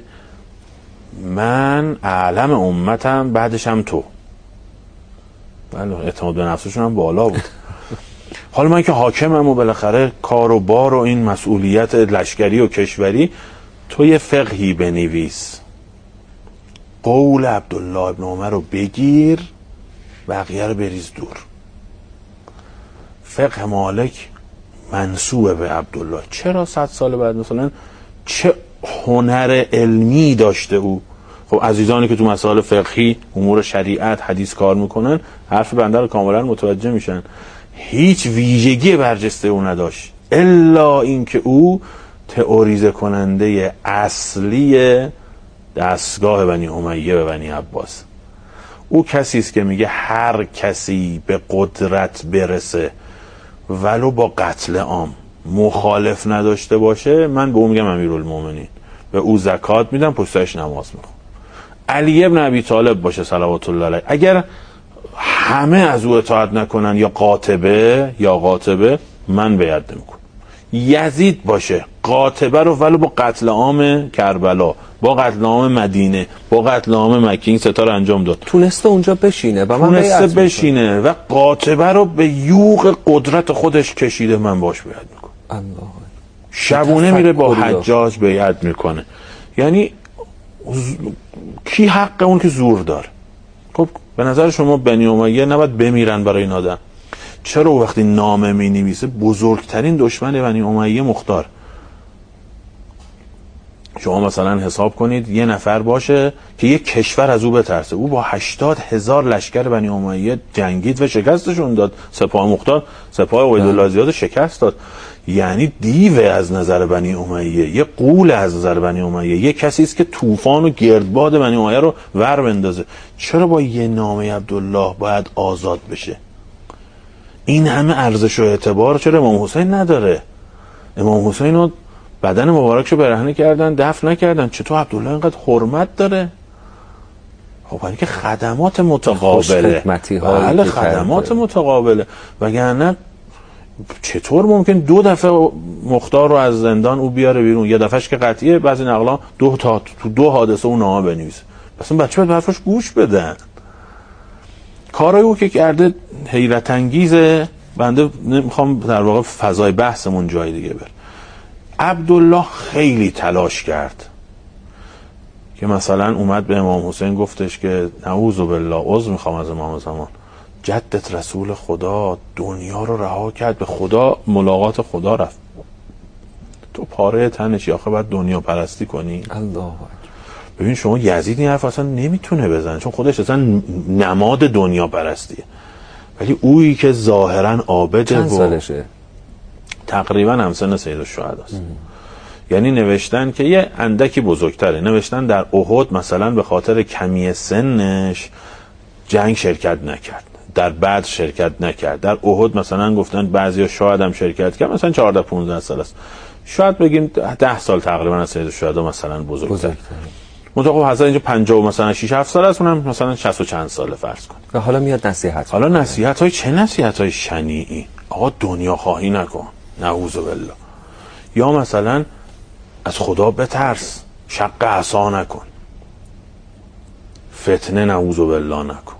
من اعلم امتم، بعدش هم تو؟ بله، اعتماد به نفسشون هم بالا بود. حالا من که حاکمم و بالاخره کار و بار و این مسئولیت لشکری و کشوری، تو یه فقهی بنویس، قول عبدالله ابن عمر رو بگیر، بقیه رو بریز دور. فقه مالک منسوب به عبدالله. چرا 100 سال بعد؟ مثلا چه هنر علمی داشته او؟ خب عزیزانی که تو مسائل فقهی، امور شریعت، حدیث کار میکنن، حرف بنده رو کاملا متوجه میشن. هیچ ویژگی برجسته او نداشت الا اینکه او تئوریزه کننده اصلی دستگاه بنی امیه به بنی عباس. او کسی است که میگه هر کسی به قدرت برسه ولو با قتل عام مخالف نداشته باشه، من به او میگم امیرالمومنین، به او زکات میدم، پشتش نماز میخونم. علی ابن ابی طالب باشه صلوات الله علیه، اگر همه از او اطاعت نکنن یا قاطبه، من بیعت نمیکنم. یزید باشه، قاطبه رو ولو با قتل عام کربلا، با قتل عام مدینه، با قتل عام مکه، این ستا رو انجام داد، تونسته اونجا بشینه و من بیعت بشینه و قاطبه رو به یوغ قدرت خودش کشیده، من باش بیعت میکنم. شبونه میره با حجاج بیعت میکنه. یعنی کی حق اون که زور داره؟ خب به نظر شما بنی امیه نباید بمیرن برای این آدم؟ چرا وقتی نامه می نویسه بزرگترین دشمن بنی امیه مختار، شما مثلا حساب کنید یه نفر باشه که یه کشور از او بترسه، او با 80,000 لشکر بنی امیه جنگید و شکستشون داد، سپاه مختار سپاه عبیدالله زیاد شکست داد. یعنی دیو از نظر بنی امیه، یه غول از نظر بنی امیه، یه کسی است که طوفان و گردباد بنی امیه رو ور بندازه. چرا با یه نامه عبدالله باید آزاد بشه؟ این همه ارزش و اعتبار چرا امام حسین نداره؟ امام حسین رو بدن مبارکشو برهنه کردن، دفن نکردن، چطور عبدالله اینقدر حرمت داره؟ خب اینکه خدمات متقابله. بله خدمات متقابله، وگرنه چطور ممکن 2 دفعه مختار رو از زندان او بیاره بیرون؟ یه دفعهش که قطعیه، بعضی نقلا 2 حادثه اون نامه بنویسه. اصلا بچه‌ها به حرفش گوش بدن. کارای او که کرده حیرت انگیزه. بنده نمیخوام در واقع فضای بحثمون جای دیگه بره. عبدالله خیلی تلاش کرد که مثلا اومد به امام حسین گفتش که نعوذ بالله، عذر میخوام از امام زمان، جدت رسول خدا دنیا رو رها کرد، به خدا ملاقات خدا رفت، تو پاره تنشی، آخه باید دنیا پرستی کنی؟ الله اکبر. ببین شما یزید این حرف اصلا نمیتونه بزنه، چون خودش اصلا نماد دنیا پرستیه، ولی اویی که ظاهرا عابده. چند سالشه؟ تقریبا همسن سید الشهداست. یعنی نوشتن که یه اندکی بزرگتره، نوشتن در احد مثلا به خاطر کمی سنش جنگ شرکت نکرد، در بدر شرکت نکرد. در احد مثلا گفتن بعضیا شاید هم شرکت کرد، مثلا 14-15 سال است، شاید بگیم 10 سال تقریبا از سید الشهدا مثلا بزرگتر. منطقه حضرت اینجا 50 مثلا 6-7 سال است، اونم مثلا 60 و چند ساله فرض کن. و حالا میاد نصیحت. حالا نصیحت‌های چه نصیحت‌های شنیعی؟ آقا دنیا خواهی نکن، نعوذ بالله. یا مثلا از خدا بترس، شق عصا نکن، فتنه نعوذ بالله نکن،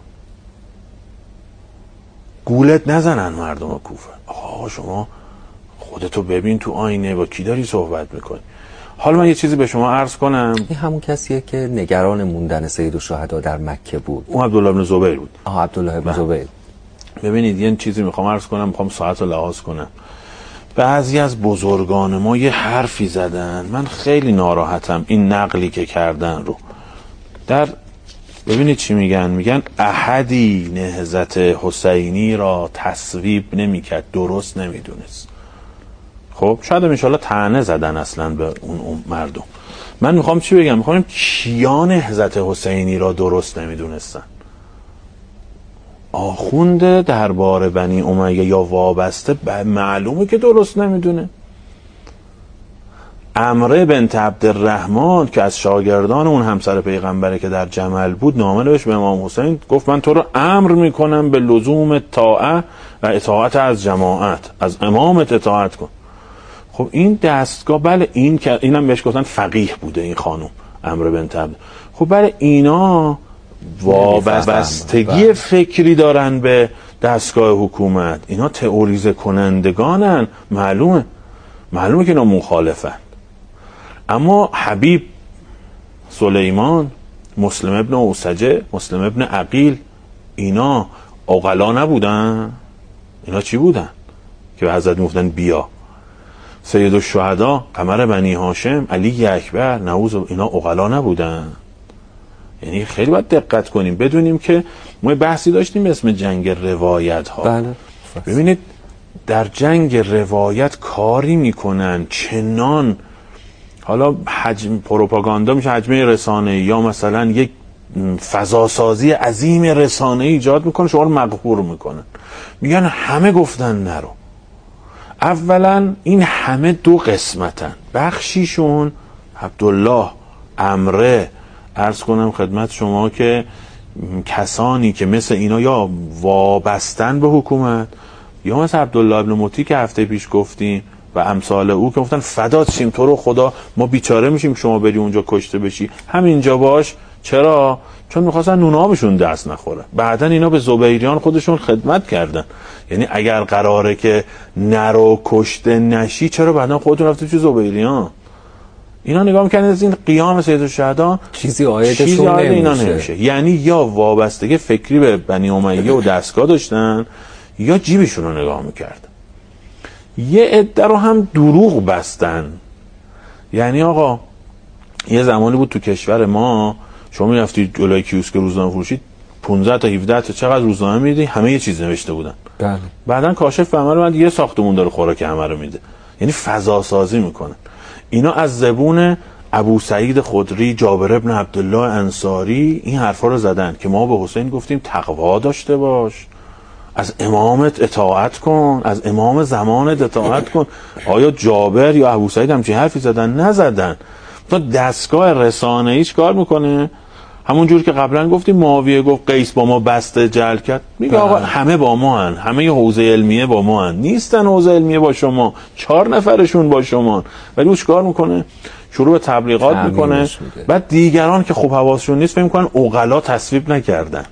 گولت نزنن مردم کوفه. آقا شما خودتو ببین تو آینه، با کی داری صحبت میکنی؟ حالا من یه چیزی به شما عرض کنم. این همون کسیه که نگران موندن سید الشهدا در مکه بود. اون عبدالله بن زبیر بود. عبدالله بن زبیر. ببینید یه چیزی میخوام عرض کنم، میخوام ساعت رو لحاظ کنم. بعضی از بزرگان ما یه حرفی زدن، من خیلی ناراحتم این نقلی که کردن رو. ببینید چی میگن احدی نهضت حسینی را تصویب نمیکرد، درست نمیدونست. خب شاید انشالله طعنه زدن اصلا به اون مردم. من میخوام چی بگم؟ میخوام کیا نهضت حسینی را درست نمیدونستن؟ آخوند دربار بنی امیه یا وابسته معلومه که درست نمیدونه. عمره بنت عبدالرحمن که از شاگردان اون همسر پیغمبره که در جمل بود، نامه نوشت به امام حسین، گفت من تو رو امر میکنم به لزوم طاعه و اطاعت از جماعت، از امامت اطاعت کن. خب این دستگاه، بله اینم بهش گفتن فقیه بوده این خانم عمره بنت عبد. خب بله اینا وابستگی فکری دارن به دستگاه حکومت، اینا تئوریزه کنندگانن، معلومه که اینا مخالفن. اما حبیب، سلیمان، مسلم ابن اوسجه، مسلم ابن عقیل، اینا عقلا نبودن؟ اینا چی بودن که به حضرت میگفتن بیا؟ سید الشهدا، قمر بنی هاشم، علی اکبر، نعوذ، اینا عقلا نبودن؟ یعنی خیلی باید دقت کنیم، بدونیم که ما بحثی داشتیم به اسم جنگ روایت ها. بله. ببینید در جنگ روایت کاری میکنن چنان، حالا حجم پروپاگاندا میشه، حجمه رسانه‌ای، یا مثلا یک فضاسازی عظیم رسانه‌ای ایجاد میکنه، شما رو مقهور میکنن، میگن همه گفتن نرو. اولا این همه 2 قسمتن، بخشیشون عبدالله، عمره، عرض کنم خدمت شما که کسانی که مثل اینا یا وابستن به حکومت، یا مثل عبدالله ابن مطیع که هفته پیش گفتیم و امثال او که گفتن فدات شیم تو رو خدا، ما بیچاره میشیم شما بری اونجا کشته بشی، همینجا باش. چرا؟ چون میخواستن نونابشون دست نخوره. بعدن اینا به زبیریان خودشون خدمت کردن، یعنی اگر قراره که نرو کشته نشی، چرا بعدن خودتون رفتید چه زبیریان؟ اینا نگاه میکنن از این قیام سید الشهدا چیزی آیدشون اینا نمیشه. یعنی یا وابستگی فکری به بنی امیه و دستگاه داشتن، یا جیبشون رو نگاه میکردن. یه عده رو هم دروغ بستن، یعنی آقا یه زمانی بود تو کشور ما شما میرفتی جلوی کیوسک روزنامه فروشی 15 تا 17 تا چقدر روزنامه میدی، همه یه چیز نوشته بودن. بله. بعدن کاشف فهمید یه ساختمون داره خوراک همه رو میده، یعنی فضا سازی میکنن. اینا از زبون ابو سعید خدری، جابر ابن عبدالله انصاری این حرفا رو زدن که ما به حسین گفتیم تقوا داشته باش، از امامت اطاعت کن، از امام زمانت اطاعت کن. آیا جابر یا ابو سعید همچین حرفی زدن؟ نزدن. تا دستگاه رسانه‌ای کار میکنه همون جور که قبلا گفتیم معاویه گفت قیس با ما بسته جل کرد، میگه آقا همه با ما هن، همه حوزه علمیه با ما هن، نیستن حوزه علمیه با شما، 4 نفرشون با شما، ولی او چیکار میکنه؟ شروع به تبلیغات میکنه. بعد دیگران که خوب حواسشون نیست فکر میکنن عقلا تصویب نکردن.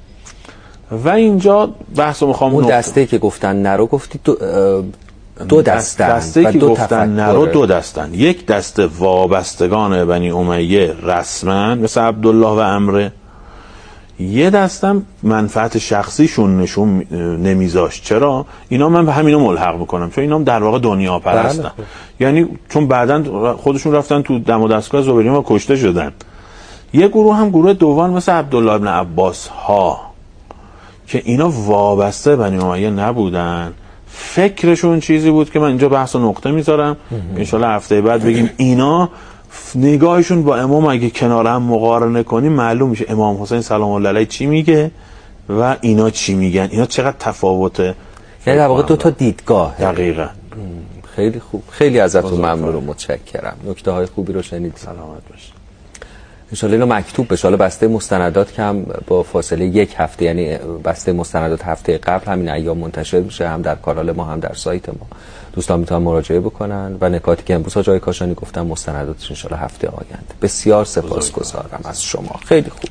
و اینجا بحثو میخوام اون دسته که گفتن نرو گفتی دو دسته که گفتن نرو 2 دستن. یک دسته وابستگان بنی امیه رسما مثل عبدالله و عمره، یه دستم منفعت شخصیشون نشون نمیذاشت. چرا؟ اینا من به همینا ملحق میکنم چون اینا در واقع دنیا پرستن. یعنی چون بعدن خودشون رفتن تو دم و دستگاه زبیریان و کشته شدن. یه گروه هم گروه دوم مثل عبدالله ابن عباس ها که اینا وابسته بنی امیه نبودن، فکرشون چیزی بود که من اینجا بحث و نقطه میذارم، انشالله هفته بعد بگیم اینا نگاهشون با امام اگه کنار هم مقارنه کنیم معلوم میشه امام حسین سلام الله علیه چی میگه و اینا چی میگن، اینا چقدر تفاوته. یعنی در واقع 2 تا دیدگاه. دقیقاً. خیلی خوب، خیلی ازتون ممنون و متشکرم، نکته های خوبی رو شنیدید. سلامت باشید. انشالله اینو مکتوب بشه. حالا بسته مستندات که هم با فاصله 1 هفته، یعنی بسته مستندات هفته قبل همین ایام منتشر میشه، هم در کانال ما هم در سایت ما، دوستان میتونن مراجعه بکنن. و نکاتی که امروز جای کاشانی گفتم مستنداتش انشالله هفته آینده. بسیار سپاسگزارم از شما. خیلی خوب.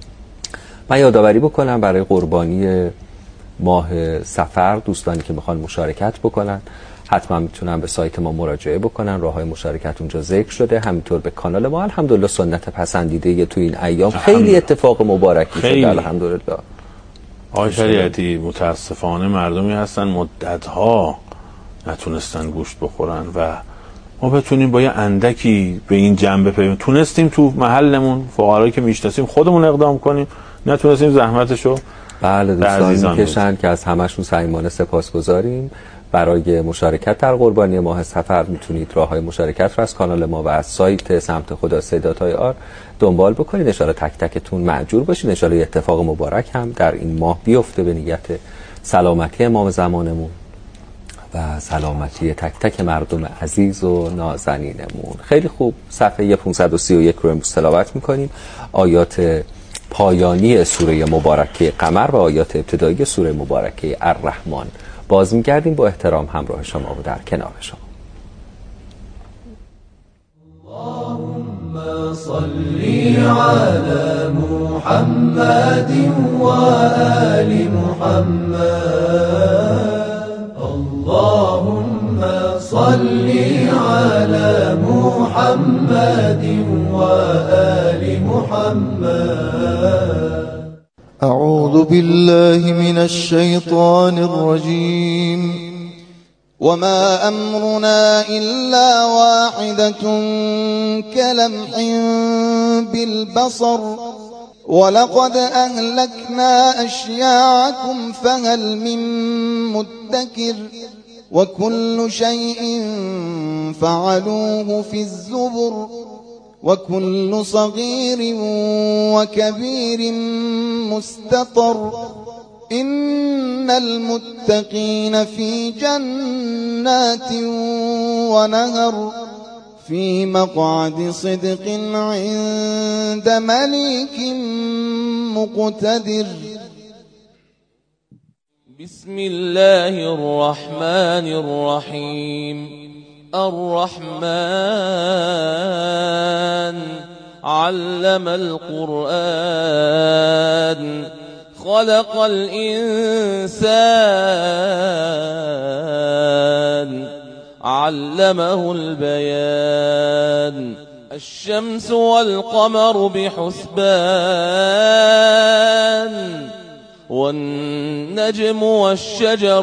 من یادآوری بکنم برای قربانی ماه صفر دوستانی که میخوان مشارکت بکنن حتما میتونن به سایت ما مراجعه بکنن. راههای مشارکت اونجا ذکر شده، همینطور به کانال ما. الحمدلله سنت پسندیده تو این ایام خیلی اتفاق مبارکی شده الحمدلله. آقای شریعتی متاسفانه مردمی هستن مدتها نتونستن گوشت بخورن و ما بتونیم با یه اندکی به این جنبه پیوستیم. تونستیم تو محلمون فقرایی که میشناسیم خودمون اقدام کنیم، نتونستیم زحمتشو بله دوستان میکشن که از همشون صمیمانه سپاسگزاریم. برای مشارکت در قربانی ماه صفر میتونید راههای مشارکت رو از کانال ما و از سایت سمت خدا سیداتای آر دنبال بکنید. ان شاءالله تک تکتون مأجور باشید. ان شاءالله اتفاق مبارک هم در این ماه بیفته به نیت سلامتی امام زمانمون و سلامتی تک تک مردم عزیز و نازنینمون. خیلی خوب. صفحه 531 رو امروز تلاوت میکنیم. آیات پایانی سوره مبارکه قمر و آیات ابتدایی سوره مبارکه الرحمن. باز می‌گردیم با احترام همراه شما و در کنار شما. اللهم صل على محمد و آل محمد. اللهم صل على محمد و آل محمد. أعوذ بالله من الشيطان الرجيم. وما أمرنا إلا واحدة كلمح بالبصر ولقد أهلكنا أشياعكم فهل من مدكر وكل شيء فعلوه في الزبر وكل صغير وكبير مستطر. إن المتقين في جنات ونهر في مقعد صدق عند مليك مقتدر. بسم الله الرحمن الرحيم. الرحمن علم القرآن خلق الإنسان علمه البيان. الشمس والقمر بحسبان والنجم والشجر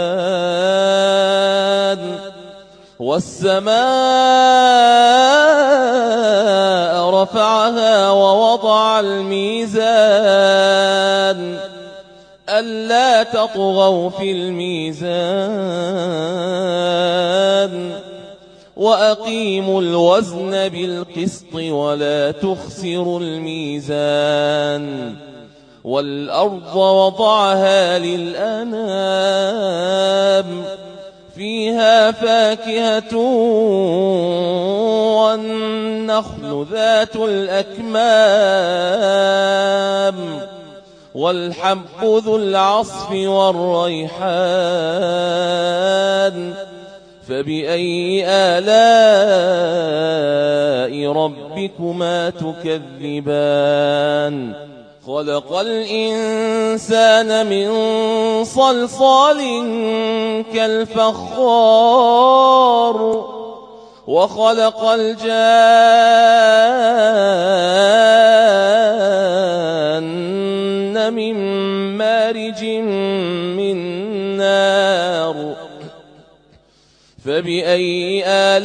يسجدان والسماء رفعها ووضع الميزان ألا تطغوا في الميزان وأقيموا الوزن بالقسط ولا تخسروا الميزان والأرض وضعها للأنام فيها فاكهة والنخل ذات الأكمام والحب ذو العصف والريحان فبأي آلاء ربكما تكذبان خلق الإنسان من صلصال كالفخار وخلق الجان من مارج من نار فبأي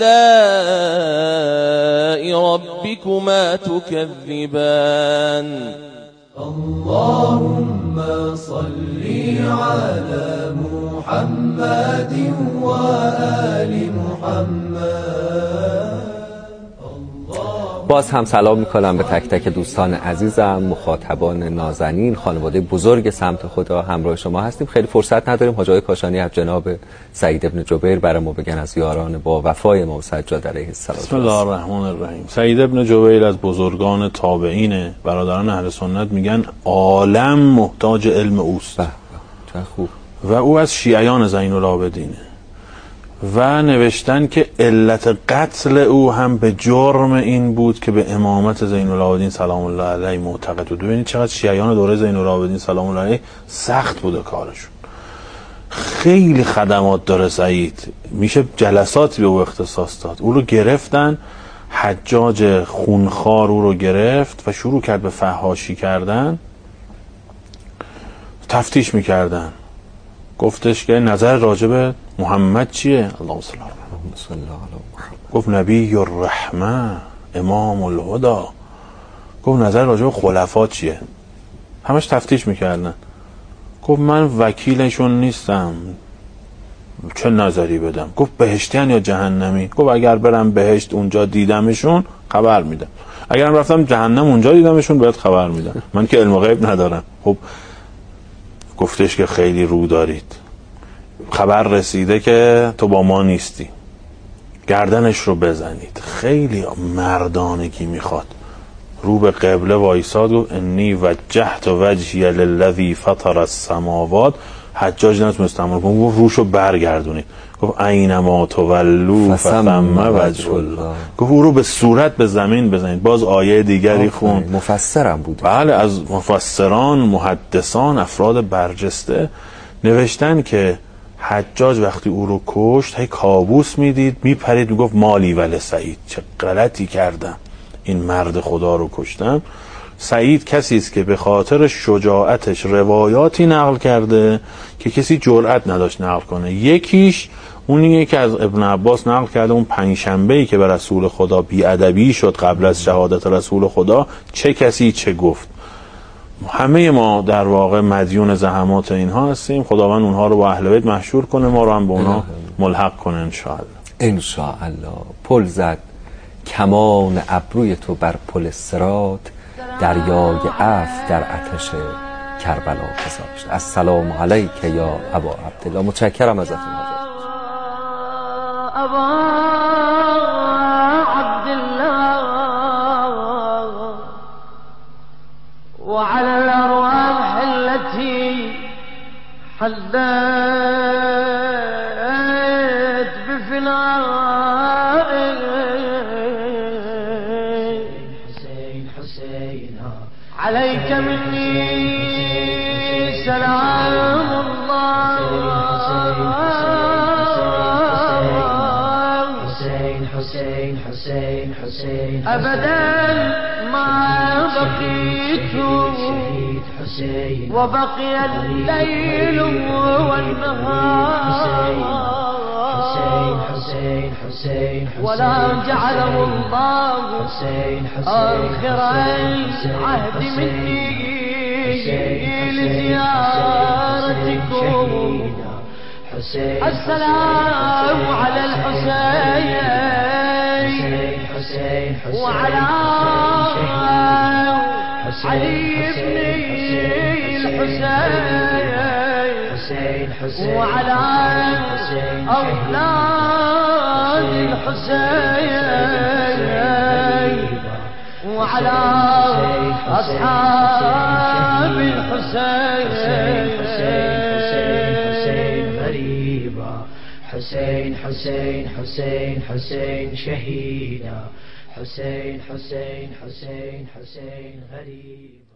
آلاء ربكما تكذبان اللهم صل على محمد وآل محمد. باز هم سلام میکنم به تک تک دوستان عزیزم، مخاطبان نازنین، خانواده بزرگ سمت خدا. همراه شما هستیم. خیلی فرصت نداریم. حاج آقای کاشانی از جناب سعید ابن جبیر برای ما بگن از یاران با وفای ما سجاد علیه السلام. بسم الله الرحمن الرحیم. سعید ابن جبیر از بزرگان تابعین، برادران اهل سنت میگن عالم محتاج علم اوست. چه خوب. و او از شیعیان زین العابدینه و نوشتن که علت قتل او هم به جرم این بود که به امامت زین العابدین سلام الله علیه معتقد بود. ببینید چقدر شیعیان دوره زین العابدین سلام الله علیه سخت بوده کارشون. خیلی خدمات داره سعید، میشه جلساتی به او اختصاص داد. او رو گرفتن، حجاج خونخوار او رو گرفت و شروع کرد به فحاشی کردن، تفتیش میکردن. گفتش که نظر راجب محمد چیه؟ اللهم صل علی محمد. گفت نبی الرحمه امام الهدی. گفت نظر راجب خلفا چیه؟ همش تفتیش میکردن. گفت من وکیلشون نیستم، چه نظری بدم؟ گفت بهشتیان یا جهنمی؟ گفت اگر برم بهشت اونجا دیدمشون خبر میدم، اگرم رفتم جهنم اونجا دیدمشون بهت خبر میدم، من که علم غیب ندارم. خب گفتش که خیلی رو دارید، خبر رسیده که تو با ما نیستی، گردنش رو بزنید. خیلی مردانگی میخواد. رو به قبله وایساد و انی وجهت وجهی للذی فطر السماوات. حجاج نتونست تمام کنه، گفت روشو برگردونید. گفت اینما تولوا فثم وجه الله. گفت او رو به صورت به زمین بزنید. باز آیه دیگری خون. مفسرم بود. بله، از مفسران، محدثان، افراد برجسته نوشتن که حجاج وقتی او رو کشت هی کابوس میدید، میپرید، میگفت مالی ولی سعید، چه غلطی کردم، این مرد خدا رو کشتم. سعید کسی است که به خاطر شجاعتش روایاتی نقل کرده که کسی جرئت نداشت نقل کنه. یکیش اونیه که از ابن عباس نقل کرده، اون پنجشنبه‌ای که به رسول خدا بی‌ادبی شد قبل از شهادت رسول خدا، چه کسی چه گفت. همه ما در واقع مدیون زحمات اینها هستیم. خداوند اونها رو با اهل بیت محشور کنه، ما رو هم به اونها ملحق کنه انشاءالله. انشاءالله. پل زد کمان ابروی تو بر پل صراط، دریای عفو در آتش کربلا گذاشت. السلام علیک یا ابا عبدالله. متشکرم ازتون. ابا عبدالله وعلى الأرواح التي حلت بفنائك حسين حسين عليك مني سلام الله. حسين حسين حسين حسين أبدا ما بقيت وبقي الليل والنهار. حسين حسين ولا جعله الله آخر العهد مني لزيارتكم. السلام على الحسين وعلى علي بن الحسين وعلى أولاد الحسين وعلى أصحاب الحسين. حسين حسين حسين حسين شهيدا. حسين حسين حسين حسين غريب.